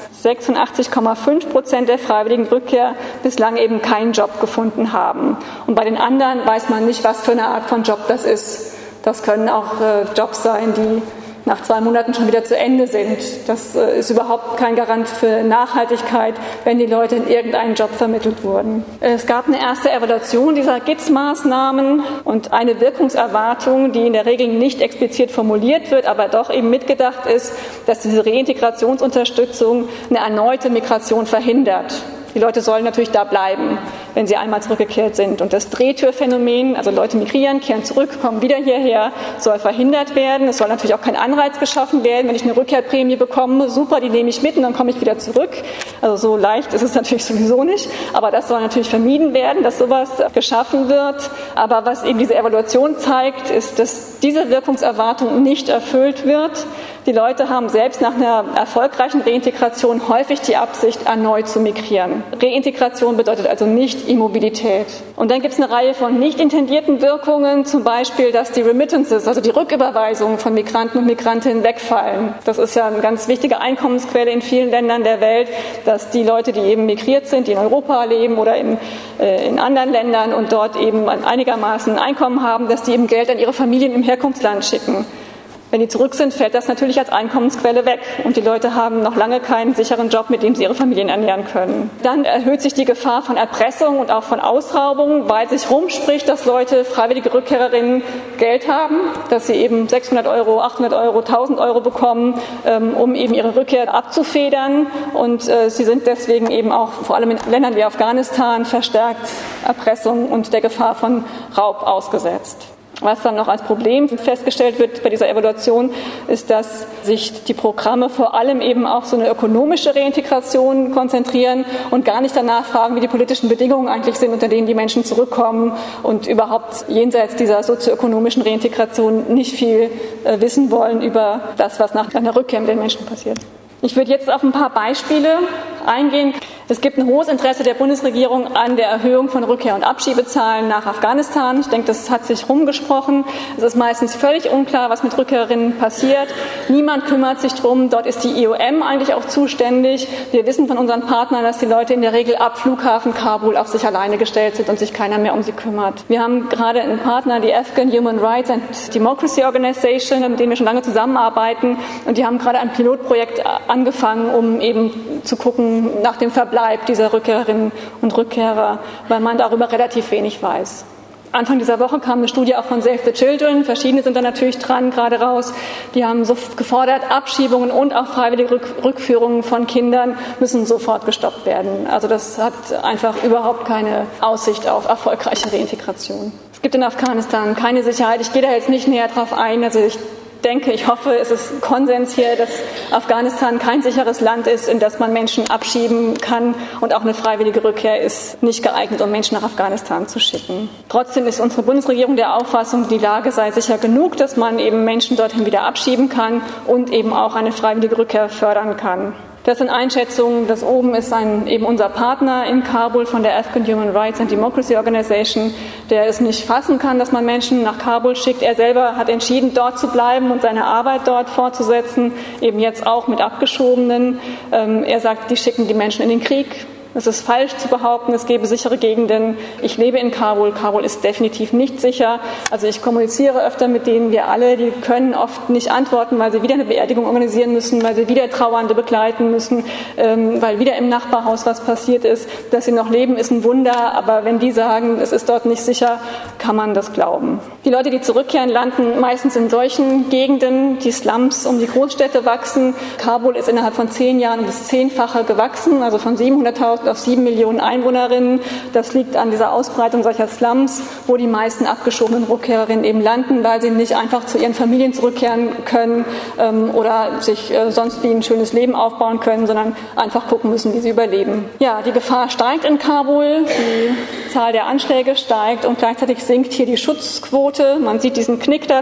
86,5% der freiwilligen Rückkehr bislang eben keinen Job gefunden haben. Und bei den anderen weiß man nicht, was für eine Art von Job das ist. Das können auch Jobs sein, die nach 2 Monaten schon wieder zu Ende sind. Das ist überhaupt kein Garant für Nachhaltigkeit, wenn die Leute in irgendeinen Job vermittelt wurden. Es gab eine erste Evaluation dieser GIZ-Maßnahmen und eine Wirkungserwartung, die in der Regel nicht explizit formuliert wird, aber doch eben mitgedacht ist, dass diese Reintegrationsunterstützung eine erneute Migration verhindert. Die Leute sollen natürlich da bleiben, wenn sie einmal zurückgekehrt sind. Und das Drehtürphänomen, also Leute migrieren, kehren zurück, kommen wieder hierher, soll verhindert werden. Es soll natürlich auch kein Anreiz geschaffen werden. Wenn ich eine Rückkehrprämie bekomme, super, die nehme ich mit und dann komme ich wieder zurück. Also so leicht ist es natürlich sowieso nicht. Aber das soll natürlich vermieden werden, dass sowas geschaffen wird. Aber was eben diese Evaluation zeigt, ist, dass diese Wirkungserwartung nicht erfüllt wird. Die Leute haben selbst nach einer erfolgreichen Reintegration häufig die Absicht, erneut zu migrieren. Reintegration bedeutet also nicht Immobilität. Und dann gibt es eine Reihe von nicht intendierten Wirkungen, zum Beispiel, dass die Remittances, also die Rücküberweisungen von Migranten und Migrantinnen wegfallen. Das ist ja eine ganz wichtige Einkommensquelle in vielen Ländern der Welt, dass die Leute, die eben migriert sind, die in Europa leben oder in anderen Ländern und dort eben einigermaßen Einkommen haben, dass die eben Geld an ihre Familien im Herkunftsland schicken. Wenn die zurück sind, fällt das natürlich als Einkommensquelle weg und die Leute haben noch lange keinen sicheren Job, mit dem sie ihre Familien ernähren können. Dann erhöht sich die Gefahr von Erpressung und auch von Ausraubung, weil sich rumspricht, dass Leute, freiwillige Rückkehrerinnen, Geld haben, dass sie eben 600 Euro, 800 Euro, 1000 Euro bekommen, um eben ihre Rückkehr abzufedern. Und sie sind deswegen eben auch vor allem in Ländern wie Afghanistan verstärkt Erpressung und der Gefahr von Raub ausgesetzt. Was dann noch als Problem festgestellt wird bei dieser Evaluation, ist, dass sich die Programme vor allem eben auf so eine ökonomische Reintegration konzentrieren und gar nicht danach fragen, wie die politischen Bedingungen eigentlich sind, unter denen die Menschen zurückkommen und überhaupt jenseits dieser sozioökonomischen Reintegration nicht viel wissen wollen über das, was nach einer Rückkehr mit den Menschen passiert. Ich würde jetzt auf ein paar Beispiele eingehen. Es gibt ein hohes Interesse der Bundesregierung an der Erhöhung von Rückkehr- und Abschiebezahlen nach Afghanistan. Ich denke, das hat sich rumgesprochen. Es ist meistens völlig unklar, was mit Rückkehrerinnen passiert. Niemand kümmert sich drum. Dort ist die IOM eigentlich auch zuständig. Wir wissen von unseren Partnern, dass die Leute in der Regel ab Flughafen Kabul auf sich alleine gestellt sind und sich keiner mehr um sie kümmert. Wir haben gerade einen Partner, die Afghan Human Rights and Democracy Organization, mit denen wir schon lange zusammenarbeiten. Und die haben gerade ein Pilotprojekt angefangen, um eben zu gucken nach dem Verbleib dieser Rückkehrerinnen und Rückkehrer, weil man darüber relativ wenig weiß. Anfang dieser Woche kam eine Studie auch von Save the Children. Verschiedene sind da natürlich dran, gerade raus. Die haben so gefordert, Abschiebungen und auch freiwillige Rückführungen von Kindern müssen sofort gestoppt werden. Also das hat einfach überhaupt keine Aussicht auf erfolgreiche Reintegration. Es gibt in Afghanistan keine Sicherheit. Ich gehe da jetzt nicht näher drauf ein. Also ich hoffe, es ist Konsens hier, dass Afghanistan kein sicheres Land ist, in das man Menschen abschieben kann, und auch eine freiwillige Rückkehr ist nicht geeignet, um Menschen nach Afghanistan zu schicken. Trotzdem ist unsere Bundesregierung der Auffassung, die Lage sei sicher genug, dass man eben Menschen dorthin wieder abschieben kann und eben auch eine freiwillige Rückkehr fördern kann. Das sind Einschätzungen. Das oben ist eben unser Partner in Kabul von der Afghan Human Rights and Democracy Organization, der es nicht fassen kann, dass man Menschen nach Kabul schickt. Er selber hat entschieden, dort zu bleiben und seine Arbeit dort fortzusetzen, eben jetzt auch mit Abgeschobenen. Er sagt, die schicken die Menschen in den Krieg. Es ist falsch zu behaupten, es gäbe sichere Gegenden. Ich lebe in Kabul. Kabul ist definitiv nicht sicher. Also ich kommuniziere öfter mit denen, wir alle, die können oft nicht antworten, weil sie wieder eine Beerdigung organisieren müssen, weil sie wieder Trauernde begleiten müssen, weil wieder im Nachbarhaus was passiert ist. Dass sie noch leben, ist ein Wunder, aber wenn die sagen, es ist dort nicht sicher, kann man das glauben. Die Leute, die zurückkehren, landen meistens in solchen Gegenden, die Slums um die Großstädte wachsen. Kabul ist innerhalb von 10 Jahren um das 10-fache gewachsen, also von 700.000 auf 7 Millionen Einwohnerinnen. Das liegt an dieser Ausbreitung solcher Slums, wo die meisten abgeschobenen Rückkehrerinnen eben landen, weil sie nicht einfach zu ihren Familien zurückkehren können oder sich sonst wie ein schönes Leben aufbauen können, sondern einfach gucken müssen, wie sie überleben. Ja, die Gefahr steigt in Kabul, die Zahl der Anschläge steigt und gleichzeitig sinkt hier die Schutzquote. Man sieht diesen Knick da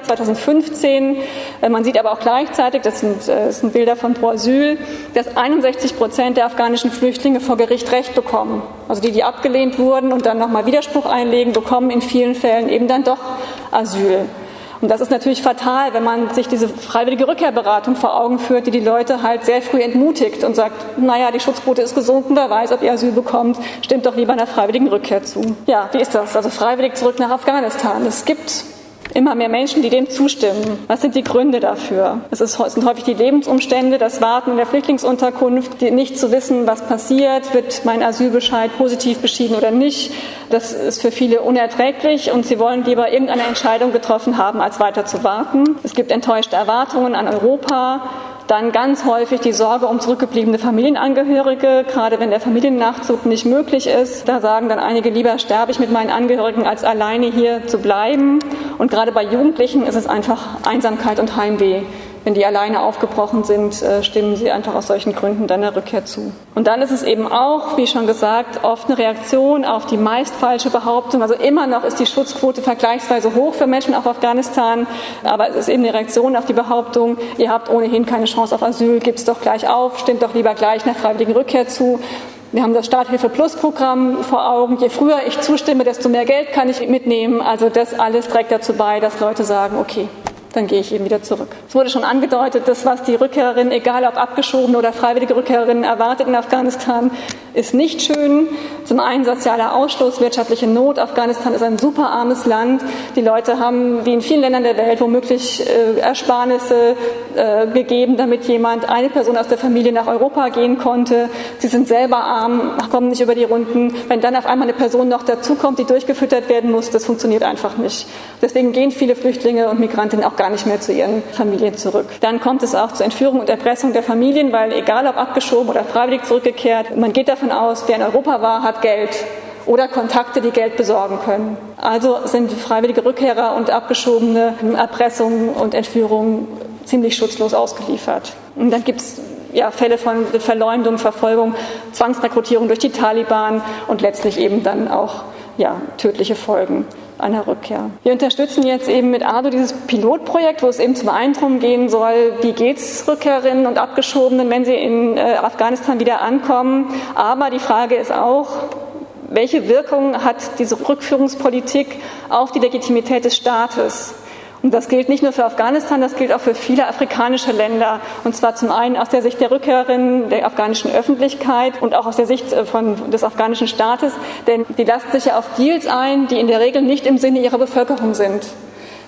2015. Man sieht aber auch gleichzeitig, das sind Bilder von Pro Asyl, dass 61% der afghanischen Flüchtlinge vor Gericht Recht bekommen. Also die abgelehnt wurden und dann nochmal Widerspruch einlegen, bekommen in vielen Fällen eben dann doch Asyl. Und das ist natürlich fatal, wenn man sich diese freiwillige Rückkehrberatung vor Augen führt, die Leute halt sehr früh entmutigt und sagt, naja, die Schutzquote ist gesunken, wer weiß, ob ihr Asyl bekommt, stimmt doch lieber einer freiwilligen Rückkehr zu. Ja, wie ist das? Also freiwillig zurück nach Afghanistan. Es gibt immer mehr Menschen, die dem zustimmen. Was sind die Gründe dafür? Es sind häufig die Lebensumstände, das Warten in der Flüchtlingsunterkunft, nicht zu wissen, was passiert, wird mein Asylbescheid positiv beschieden oder nicht. Das ist für viele unerträglich und sie wollen lieber irgendeine Entscheidung getroffen haben, als weiter zu warten. Es gibt enttäuschte Erwartungen an Europa. Dann ganz häufig die Sorge um zurückgebliebene Familienangehörige, gerade wenn der Familiennachzug nicht möglich ist. Da sagen dann einige, lieber sterbe ich mit meinen Angehörigen, als alleine hier zu bleiben. Und gerade bei Jugendlichen ist es einfach Einsamkeit und Heimweh. Wenn die alleine aufgebrochen sind, stimmen sie einfach aus solchen Gründen dann der Rückkehr zu. Und dann ist es eben auch, wie schon gesagt, oft eine Reaktion auf die meist falsche Behauptung. Also immer noch ist die Schutzquote vergleichsweise hoch für Menschen auf Afghanistan, aber es ist eben eine Reaktion auf die Behauptung, ihr habt ohnehin keine Chance auf Asyl, gibt's doch gleich auf, stimmt doch lieber gleich einer freiwilligen Rückkehr zu. Wir haben das Starthilfe Plus Programm vor Augen. Je früher ich zustimme, desto mehr Geld kann ich mitnehmen. Also das alles trägt dazu bei, dass Leute sagen, okay, dann gehe ich eben wieder zurück. Es wurde schon angedeutet, das, was die Rückkehrerinnen, egal ob abgeschobene oder freiwillige Rückkehrerinnen, erwartet in Afghanistan, ist nicht schön. Zum einen sozialer Ausstoß, wirtschaftliche Not. Afghanistan ist ein super armes Land. Die Leute haben, wie in vielen Ländern der Welt, womöglich Ersparnisse gegeben, damit eine Person aus der Familie nach Europa gehen konnte. Sie sind selber arm, kommen nicht über die Runden. Wenn dann auf einmal eine Person noch dazukommt, die durchgefüttert werden muss, das funktioniert einfach nicht. Deswegen gehen viele Flüchtlinge und Migrantinnen auch gar nicht mehr zu ihren Familien zurück. Dann kommt es auch zur Entführung und Erpressung der Familien, weil egal ob abgeschoben oder freiwillig zurückgekehrt, man geht davon aus, wer in Europa war, hat Geld oder Kontakte, die Geld besorgen können. Also sind freiwillige Rückkehrer und abgeschobene Erpressung und Entführung ziemlich schutzlos ausgeliefert. Und dann gibt es Fälle von Verleumdung, Verfolgung, Zwangsrekrutierung durch die Taliban und letztlich eben dann auch tödliche Folgen einer Rückkehr. Wir unterstützen jetzt eben mit ADO dieses Pilotprojekt, wo es eben zum einen darum gehen soll, wie geht's Rückkehrerinnen und Abgeschobenen, wenn sie in Afghanistan wieder ankommen. Aber die Frage ist auch, welche Wirkung hat diese Rückführungspolitik auf die Legitimität des Staates? Und das gilt nicht nur für Afghanistan, das gilt auch für viele afrikanische Länder. Und zwar zum einen aus der Sicht der Rückkehrerinnen, der afghanischen Öffentlichkeit und auch aus der Sicht des afghanischen Staates. Denn die lassen sich ja auf Deals ein, die in der Regel nicht im Sinne ihrer Bevölkerung sind.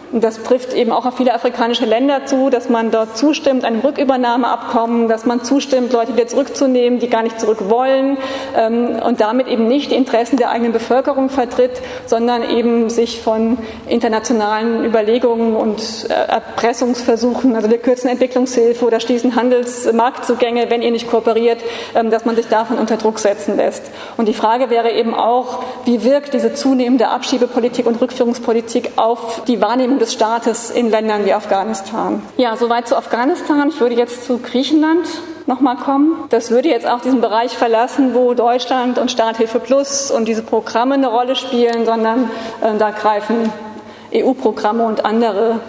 Und das trifft eben auch auf viele afrikanische Länder zu, dass man dort zustimmt, einem Rückübernahmeabkommen, dass man zustimmt, Leute wieder zurückzunehmen, die gar nicht zurück wollen und damit eben nicht die Interessen der eigenen Bevölkerung vertritt, sondern eben sich von internationalen Überlegungen und Erpressungsversuchen, also wir kürzen Entwicklungshilfe oder schließen Handelsmarktzugänge, wenn ihr nicht kooperiert, dass man sich davon unter Druck setzen lässt. Und die Frage wäre eben auch, wie wirkt diese zunehmende Abschiebepolitik und Rückführungspolitik auf die Wahrnehmung des Staates in Ländern wie Afghanistan. Ja, soweit zu Afghanistan. Ich würde jetzt zu Griechenland nochmal kommen. Das würde jetzt auch diesen Bereich verlassen, wo Deutschland und Starthilfe Plus und diese Programme eine Rolle spielen, sondern da greifen EU-Programme und andere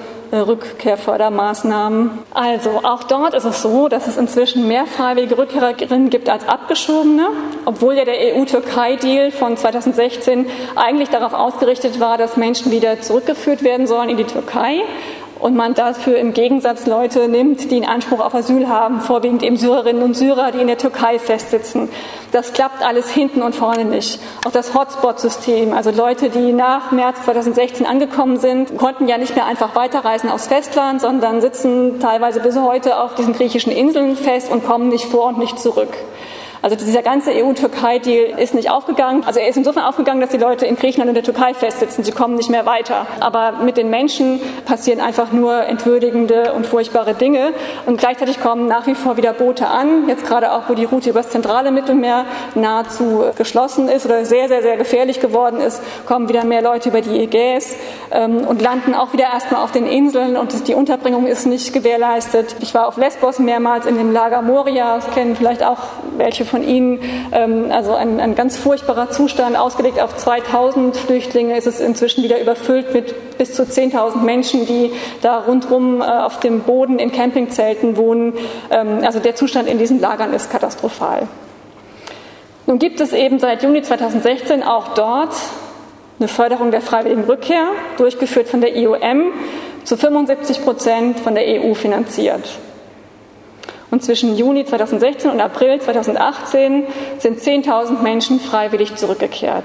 Rückkehrfördermaßnahmen. Also auch dort ist es so, dass es inzwischen mehr freiwillige Rückkehrerinnen gibt als Abgeschobene, obwohl ja der EU-Türkei-Deal von 2016 eigentlich darauf ausgerichtet war, dass Menschen wieder zurückgeführt werden sollen in die Türkei. Und man dafür im Gegensatz Leute nimmt, die einen Anspruch auf Asyl haben, vorwiegend eben Syrerinnen und Syrer, die in der Türkei festsitzen. Das klappt alles hinten und vorne nicht. Auch das Hotspot-System, also Leute, die nach März 2016 angekommen sind, konnten ja nicht mehr einfach weiterreisen aufs Festland, sondern sitzen teilweise bis heute auf diesen griechischen Inseln fest und kommen nicht vor und nicht zurück. Also dieser ganze EU-Türkei-Deal ist nicht aufgegangen. Also er ist insofern aufgegangen, dass die Leute in Griechenland und der Türkei festsitzen. Sie kommen nicht mehr weiter. Aber mit den Menschen passieren einfach nur entwürdigende und furchtbare Dinge. Und gleichzeitig kommen nach wie vor wieder Boote an. Jetzt gerade auch, wo die Route übers zentrale Mittelmeer nahezu geschlossen ist oder sehr, sehr, sehr gefährlich geworden ist, kommen wieder mehr Leute über die Ägäis und landen auch wieder erstmal auf den Inseln. Und die Unterbringung ist nicht gewährleistet. Ich war auf Lesbos mehrmals in dem Lager Moria. Das kennen vielleicht auch welche von Ihnen, also ein ganz furchtbarer Zustand, ausgelegt auf 2000 Flüchtlinge, ist es inzwischen wieder überfüllt mit bis zu 10.000 Menschen, die da rundherum auf dem Boden in Campingzelten wohnen. Also der Zustand in diesen Lagern ist katastrophal. Nun gibt es eben seit Juni 2016 auch dort eine Förderung der freiwilligen Rückkehr, durchgeführt von der IOM, zu 75% von der EU finanziert. Und zwischen Juni 2016 und April 2018 sind 10.000 Menschen freiwillig zurückgekehrt.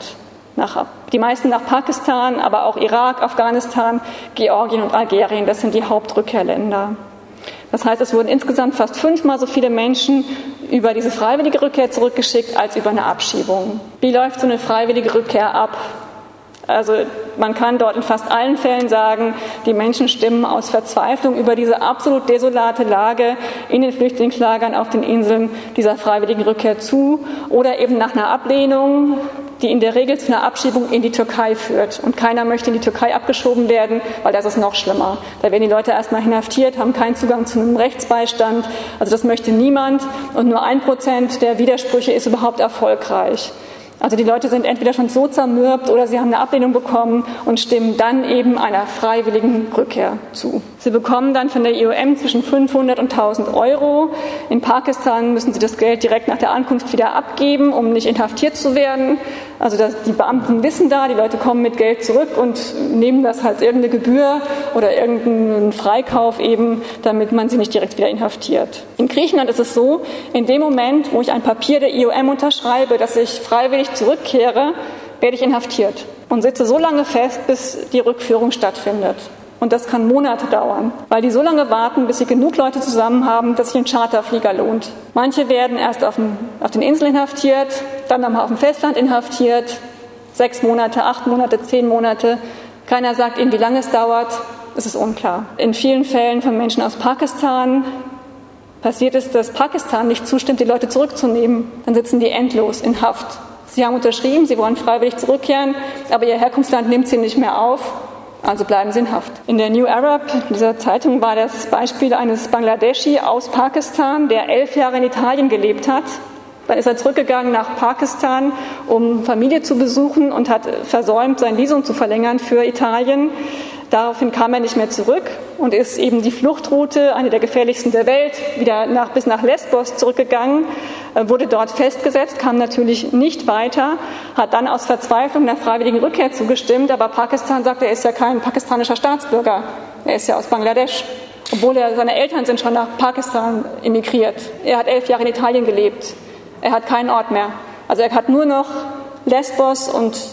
Die meisten nach Pakistan, aber auch Irak, Afghanistan, Georgien und Algerien. Das sind die Hauptrückkehrländer. Das heißt, es wurden insgesamt fast 5-mal so viele Menschen über diese freiwillige Rückkehr zurückgeschickt als über eine Abschiebung. Wie läuft so eine freiwillige Rückkehr ab? Also man kann dort in fast allen Fällen sagen, die Menschen stimmen aus Verzweiflung über diese absolut desolate Lage in den Flüchtlingslagern auf den Inseln dieser freiwilligen Rückkehr zu oder eben nach einer Ablehnung, die in der Regel zu einer Abschiebung in die Türkei führt. Und keiner möchte in die Türkei abgeschoben werden, weil das ist noch schlimmer. Da werden die Leute erstmal inhaftiert, haben keinen Zugang zu einem Rechtsbeistand. Also das möchte niemand und nur 1% der Widersprüche ist überhaupt erfolgreich. Also die Leute sind entweder schon so zermürbt oder sie haben eine Ablehnung bekommen und stimmen dann eben einer freiwilligen Rückkehr zu. Sie bekommen dann von der IOM zwischen 500 und 1.000 Euro. In Pakistan müssen sie das Geld direkt nach der Ankunft wieder abgeben, um nicht inhaftiert zu werden. Also die Beamten wissen da, die Leute kommen mit Geld zurück und nehmen das als irgendeine Gebühr oder irgendeinen Freikauf eben, damit man sie nicht direkt wieder inhaftiert. In Griechenland ist es so, in dem Moment, wo ich ein Papier der IOM unterschreibe, dass ich freiwillig zurückkehre, werde ich inhaftiert und sitze so lange fest, bis die Rückführung stattfindet. Und das kann Monate dauern, weil die so lange warten, bis sie genug Leute zusammen haben, dass sich ein Charterflieger lohnt. Manche werden erst auf den Inseln inhaftiert, dann nochmal auf dem Festland inhaftiert, 6 Monate, 8 Monate, 10 Monate. Keiner sagt ihnen, wie lange es dauert, es ist unklar. In vielen Fällen von Menschen aus Pakistan passiert es, dass Pakistan nicht zustimmt, die Leute zurückzunehmen. Dann sitzen die endlos in Haft. Sie haben unterschrieben, sie wollen freiwillig zurückkehren, aber ihr Herkunftsland nimmt sie nicht mehr auf. Also bleiben sie in Haft. In der New Arab, dieser Zeitung, war das Beispiel eines Bangladeschi aus Pakistan, der 11 Jahre in Italien gelebt hat. Dann ist er zurückgegangen nach Pakistan, um Familie zu besuchen und hat versäumt, sein Visum zu verlängern für Italien. Daraufhin kam er nicht mehr zurück und ist eben die Fluchtroute, eine der gefährlichsten der Welt, wieder bis nach Lesbos zurückgegangen, wurde dort festgesetzt, kam natürlich nicht weiter, hat dann aus Verzweiflung einer freiwilligen Rückkehr zugestimmt, aber Pakistan sagt, er ist ja kein pakistanischer Staatsbürger, er ist ja aus Bangladesch, obwohl seine Eltern sind schon nach Pakistan emigriert. Er hat 11 Jahre in Italien gelebt, er hat keinen Ort mehr. Also er hat nur noch Lesbos und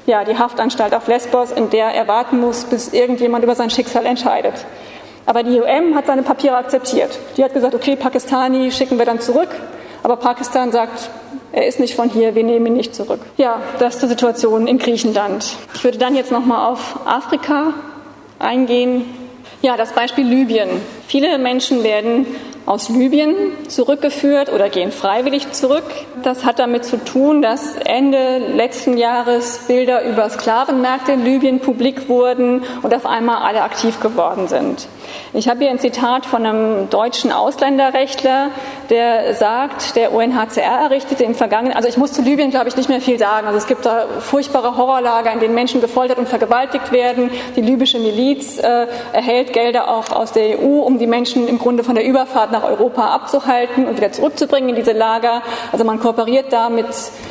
die Haftanstalt auf Lesbos, in der er warten muss, bis irgendjemand über sein Schicksal entscheidet. Aber die IOM hat seine Papiere akzeptiert. Die hat gesagt, okay, Pakistani schicken wir dann zurück, aber Pakistan sagt, er ist nicht von hier, wir nehmen ihn nicht zurück. Ja, das ist die Situation in Griechenland. Ich würde dann jetzt nochmal auf Afrika eingehen. Ja, das Beispiel Libyen. Viele Menschen werden aus Libyen zurückgeführt oder gehen freiwillig zurück. Das hat damit zu tun, dass Ende letzten Jahres Bilder über Sklavenmärkte in Libyen publik wurden und auf einmal alle aktiv geworden sind. Ich habe hier ein Zitat von einem deutschen Ausländerrechtler, der sagt, der UNHCR errichtete im Vergangenen, also ich muss zu Libyen, glaube ich, nicht mehr viel sagen. Also es gibt da furchtbare Horrorlager, in denen Menschen gefoltert und vergewaltigt werden. Die libysche Miliz erhält Gelder auch aus der EU, um die Menschen im Grunde von der Überfahrt nach Europa abzuhalten und wieder zurückzubringen in diese Lager. Also man kooperiert da mit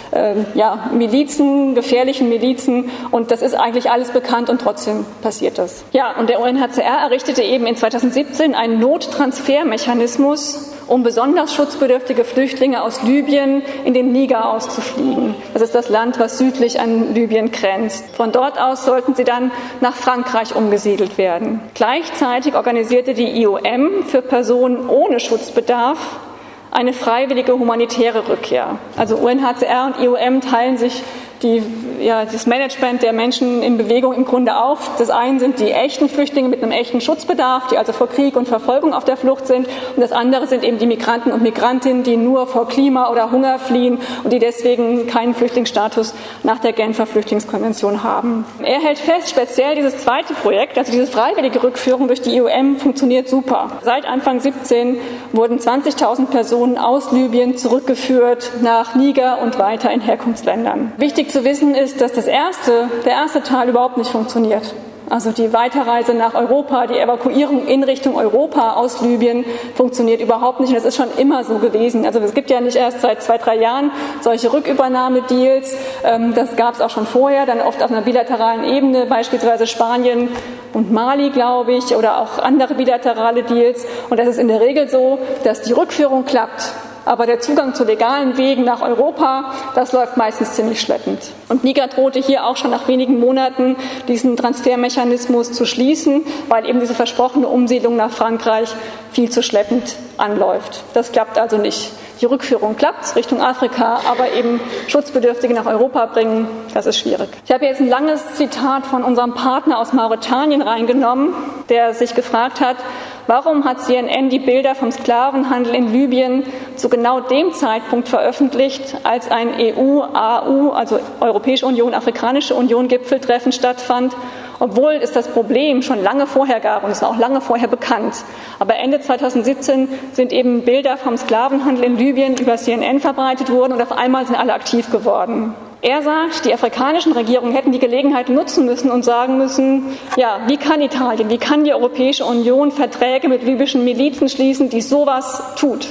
Milizen, gefährlichen Milizen, und das ist eigentlich alles bekannt und trotzdem passiert das. Ja, und der UNHCR errichtete eben in 2017 einen Nottransfermechanismus, um besonders schutzbedürftige Flüchtlinge aus Libyen in den Niger auszufliegen. Das ist das Land, was südlich an Libyen grenzt. Von dort aus sollten sie dann nach Frankreich umgesiedelt werden. Gleichzeitig organisierte die IOM für Personen ohne Schutzbedarf eine freiwillige humanitäre Rückkehr. Also UNHCR und IOM teilen sich das Management der Menschen in Bewegung im Grunde auf. Das eine sind die echten Flüchtlinge mit einem echten Schutzbedarf, die also vor Krieg und Verfolgung auf der Flucht sind. Und das andere sind eben die Migranten und Migrantinnen, die nur vor Klima oder Hunger fliehen und die deswegen keinen Flüchtlingsstatus nach der Genfer Flüchtlingskonvention haben. Er hält fest, speziell dieses zweite Projekt, also diese freiwillige Rückführung durch die IOM, funktioniert super. Seit Anfang 2017 wurden 20.000 Personen aus Libyen zurückgeführt nach Niger und weiter in Herkunftsländern. Wichtig zu wissen ist, dass der erste Teil überhaupt nicht funktioniert. Also die Weiterreise nach Europa, die Evakuierung in Richtung Europa aus Libyen funktioniert überhaupt nicht. Und das ist schon immer so gewesen. Also es gibt ja nicht erst seit 2-3 Jahren solche Rückübernahmedeals. Das gab es auch schon vorher, dann oft auf einer bilateralen Ebene, beispielsweise Spanien und Mali, glaube ich, oder auch andere bilaterale Deals. Und das ist in der Regel so, dass die Rückführung klappt. Aber der Zugang zu legalen Wegen nach Europa, das läuft meistens ziemlich schleppend. Und Niger drohte hier auch schon nach wenigen Monaten diesen Transfermechanismus zu schließen, weil eben diese versprochene Umsiedlung nach Frankreich viel zu schleppend anläuft. Das klappt also nicht. Die Rückführung klappt Richtung Afrika, aber eben Schutzbedürftige nach Europa bringen, das ist schwierig. Ich habe jetzt ein langes Zitat von unserem Partner aus Mauretanien reingenommen, der sich gefragt hat, warum hat CNN die Bilder vom Sklavenhandel in Libyen zu genau dem Zeitpunkt veröffentlicht, als ein EU-AU, also Europäische Union, Afrikanische Union Gipfeltreffen stattfand, obwohl es das Problem schon lange vorher gab und es war auch lange vorher bekannt. Aber Ende 2017 sind eben Bilder vom Sklavenhandel in Libyen über CNN verbreitet worden und auf einmal sind alle aktiv geworden. Er sagt, die afrikanischen Regierungen hätten die Gelegenheit nutzen müssen und sagen müssen, ja, wie kann Italien, wie kann die Europäische Union Verträge mit libyschen Milizen schließen, die sowas tut?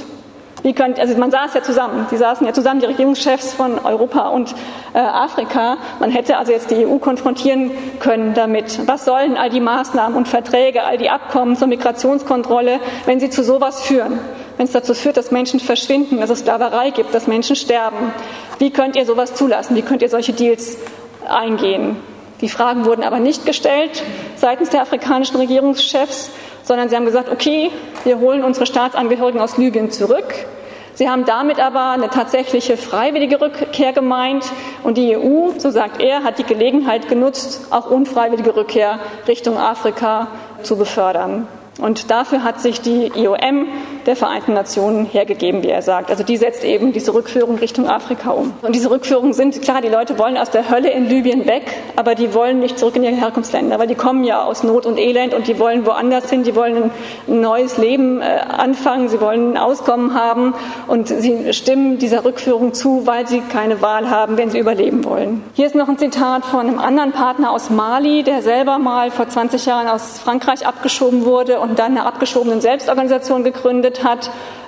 Man saß ja zusammen, die Regierungschefs von Europa und Afrika. Man hätte also jetzt die EU konfrontieren können damit. Was sollen all die Maßnahmen und Verträge, all die Abkommen zur Migrationskontrolle, wenn sie zu sowas führen? Wenn es dazu führt, dass Menschen verschwinden, dass es Sklaverei gibt, dass Menschen sterben. Wie könnt ihr sowas zulassen? Wie könnt ihr solche Deals eingehen? Die Fragen wurden aber nicht gestellt seitens der afrikanischen Regierungschefs, sondern sie haben gesagt, okay, wir holen unsere Staatsangehörigen aus Libyen zurück. Sie haben damit aber eine tatsächliche freiwillige Rückkehr gemeint und die EU, so sagt er, hat die Gelegenheit genutzt, auch unfreiwillige Rückkehr Richtung Afrika zu befördern. Und dafür hat sich die IOM der Vereinten Nationen hergegeben, wie er sagt. Also die setzt eben diese Rückführung Richtung Afrika um. Und diese Rückführungen sind, klar, die Leute wollen aus der Hölle in Libyen weg, aber die wollen nicht zurück in ihre Herkunftsländer, weil die kommen ja aus Not und Elend und die wollen woanders hin, die wollen ein neues Leben anfangen, sie wollen ein Auskommen haben und sie stimmen dieser Rückführung zu, weil sie keine Wahl haben, wenn sie überleben wollen. Hier ist noch ein Zitat von einem anderen Partner aus Mali, der selber mal vor 20 Jahren aus Frankreich abgeschoben wurde und dann eine abgeschobene Selbstorganisation gegründet hat,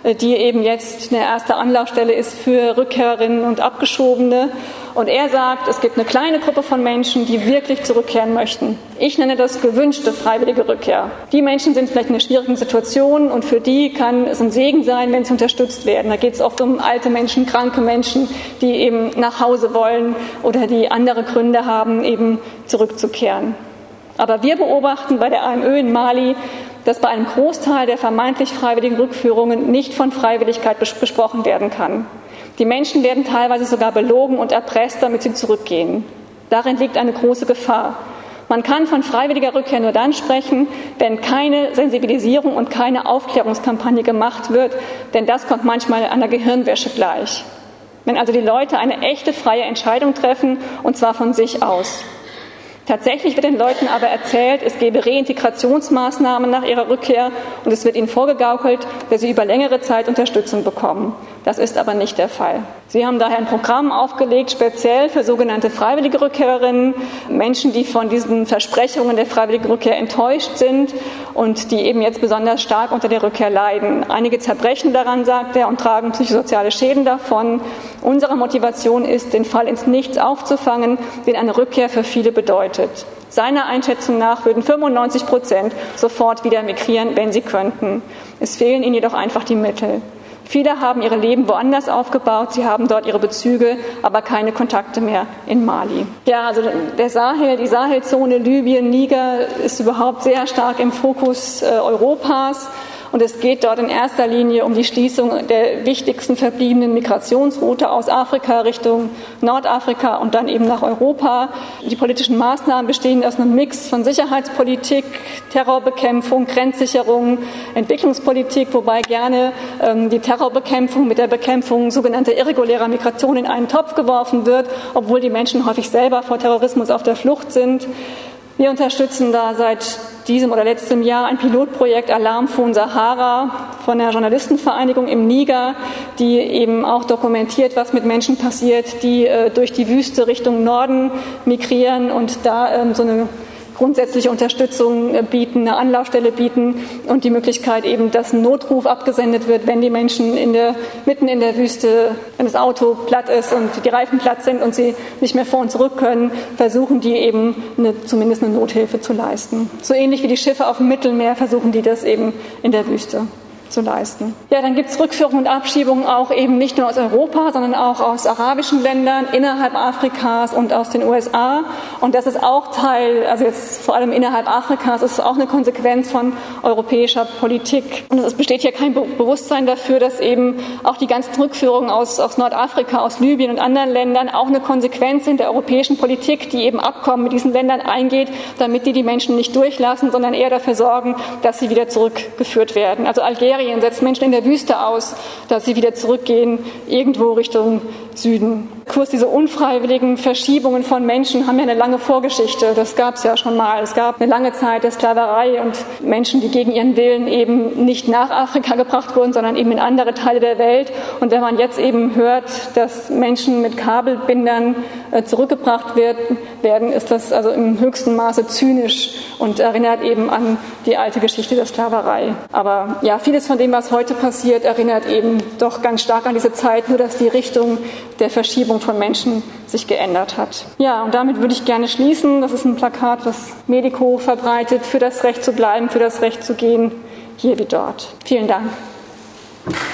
die eben jetzt eine erste Anlaufstelle ist für Rückkehrerinnen und Abgeschobene. Und er sagt, es gibt eine kleine Gruppe von Menschen, die wirklich zurückkehren möchten. Ich nenne das gewünschte freiwillige Rückkehr. Die Menschen sind vielleicht in einer schwierigen Situation und für die kann es ein Segen sein, wenn sie unterstützt werden. Da geht es oft um alte Menschen, kranke Menschen, die eben nach Hause wollen oder die andere Gründe haben, eben zurückzukehren. Aber wir beobachten bei der AMÖ in Mali, dass bei einem Großteil der vermeintlich freiwilligen Rückführungen nicht von Freiwilligkeit besprochen werden kann. Die Menschen werden teilweise sogar belogen und erpresst, damit sie zurückgehen. Darin liegt eine große Gefahr. Man kann von freiwilliger Rückkehr nur dann sprechen, wenn keine Sensibilisierung und keine Aufklärungskampagne gemacht wird, denn das kommt manchmal einer Gehirnwäsche gleich. Wenn also die Leute eine echte freie Entscheidung treffen, und zwar von sich aus. Tatsächlich wird den Leuten aber erzählt, es gebe Reintegrationsmaßnahmen nach ihrer Rückkehr und es wird ihnen vorgegaukelt, dass sie über längere Zeit Unterstützung bekommen. Das ist aber nicht der Fall. Sie haben daher ein Programm aufgelegt, speziell für sogenannte freiwillige Rückkehrerinnen, Menschen, die von diesen Versprechungen der freiwilligen Rückkehr enttäuscht sind und die eben jetzt besonders stark unter der Rückkehr leiden. Einige zerbrechen daran, sagt er, und tragen psychosoziale Schäden davon. Unsere Motivation ist, den Fall ins Nichts aufzufangen, den eine Rückkehr für viele bedeutet. Seiner Einschätzung nach würden 95% sofort wieder migrieren, wenn sie könnten. Es fehlen ihnen jedoch einfach die Mittel. Viele haben ihre Leben woanders aufgebaut, sie haben dort ihre Bezüge, aber keine Kontakte mehr in Mali. Ja, also der Sahel, die Sahelzone, Libyen, Niger ist überhaupt sehr stark im Fokus Europas. Und es geht dort in erster Linie um die Schließung der wichtigsten verbliebenen Migrationsroute aus Afrika Richtung Nordafrika und dann eben nach Europa. Die politischen Maßnahmen bestehen aus einem Mix von Sicherheitspolitik, Terrorbekämpfung, Grenzsicherung, Entwicklungspolitik, wobei gerne die Terrorbekämpfung mit der Bekämpfung sogenannter irregulärer Migration in einen Topf geworfen wird, obwohl die Menschen häufig selber vor Terrorismus auf der Flucht sind. Wir unterstützen da seit diesem oder letztem Jahr ein Pilotprojekt Alarmphone Sahara von der Journalistenvereinigung im Niger, die eben auch dokumentiert, was mit Menschen passiert, die durch die Wüste Richtung Norden migrieren und da so eine grundsätzliche Unterstützung bieten, eine Anlaufstelle bieten und die Möglichkeit eben, dass ein Notruf abgesendet wird, wenn die Menschen mitten in der Wüste, wenn das Auto platt ist und die Reifen platt sind und sie nicht mehr vor und zurück können, versuchen die eben zumindest eine Nothilfe zu leisten. So ähnlich wie die Schiffe auf dem Mittelmeer versuchen die das eben in der Wüste zu leisten. Ja, dann gibt es Rückführungen und Abschiebungen auch eben nicht nur aus Europa, sondern auch aus arabischen Ländern, innerhalb Afrikas und aus den USA. Und das ist auch Teil, also jetzt vor allem innerhalb Afrikas, ist auch eine Konsequenz von europäischer Politik. Und es besteht hier kein Bewusstsein dafür, dass eben auch die ganzen Rückführungen aus Nordafrika, aus Libyen und anderen Ländern auch eine Konsequenz sind der europäischen Politik, die eben Abkommen mit diesen Ländern eingeht, damit die Menschen nicht durchlassen, sondern eher dafür sorgen, dass sie wieder zurückgeführt werden. Also Algerien setzt Menschen in der Wüste aus, dass sie wieder zurückgehen, irgendwo Richtung Süden. Diese unfreiwilligen Verschiebungen von Menschen haben ja eine lange Vorgeschichte. Das gab es ja schon mal. Es gab eine lange Zeit der Sklaverei und Menschen, die gegen ihren Willen eben nicht nach Afrika gebracht wurden, sondern eben in andere Teile der Welt. Und wenn man jetzt eben hört, dass Menschen mit Kabelbindern zurückgebracht werden, ist das also im höchsten Maße zynisch und erinnert eben an die alte Geschichte der Sklaverei. Aber ja, vieles von dem, was heute passiert, erinnert eben doch ganz stark an diese Zeit, nur dass die Richtung der Verschiebung von Menschen sich geändert hat. Ja, und damit würde ich gerne schließen. Das ist ein Plakat, das Medico verbreitet, für das Recht zu bleiben, für das Recht zu gehen, hier wie dort. Vielen Dank.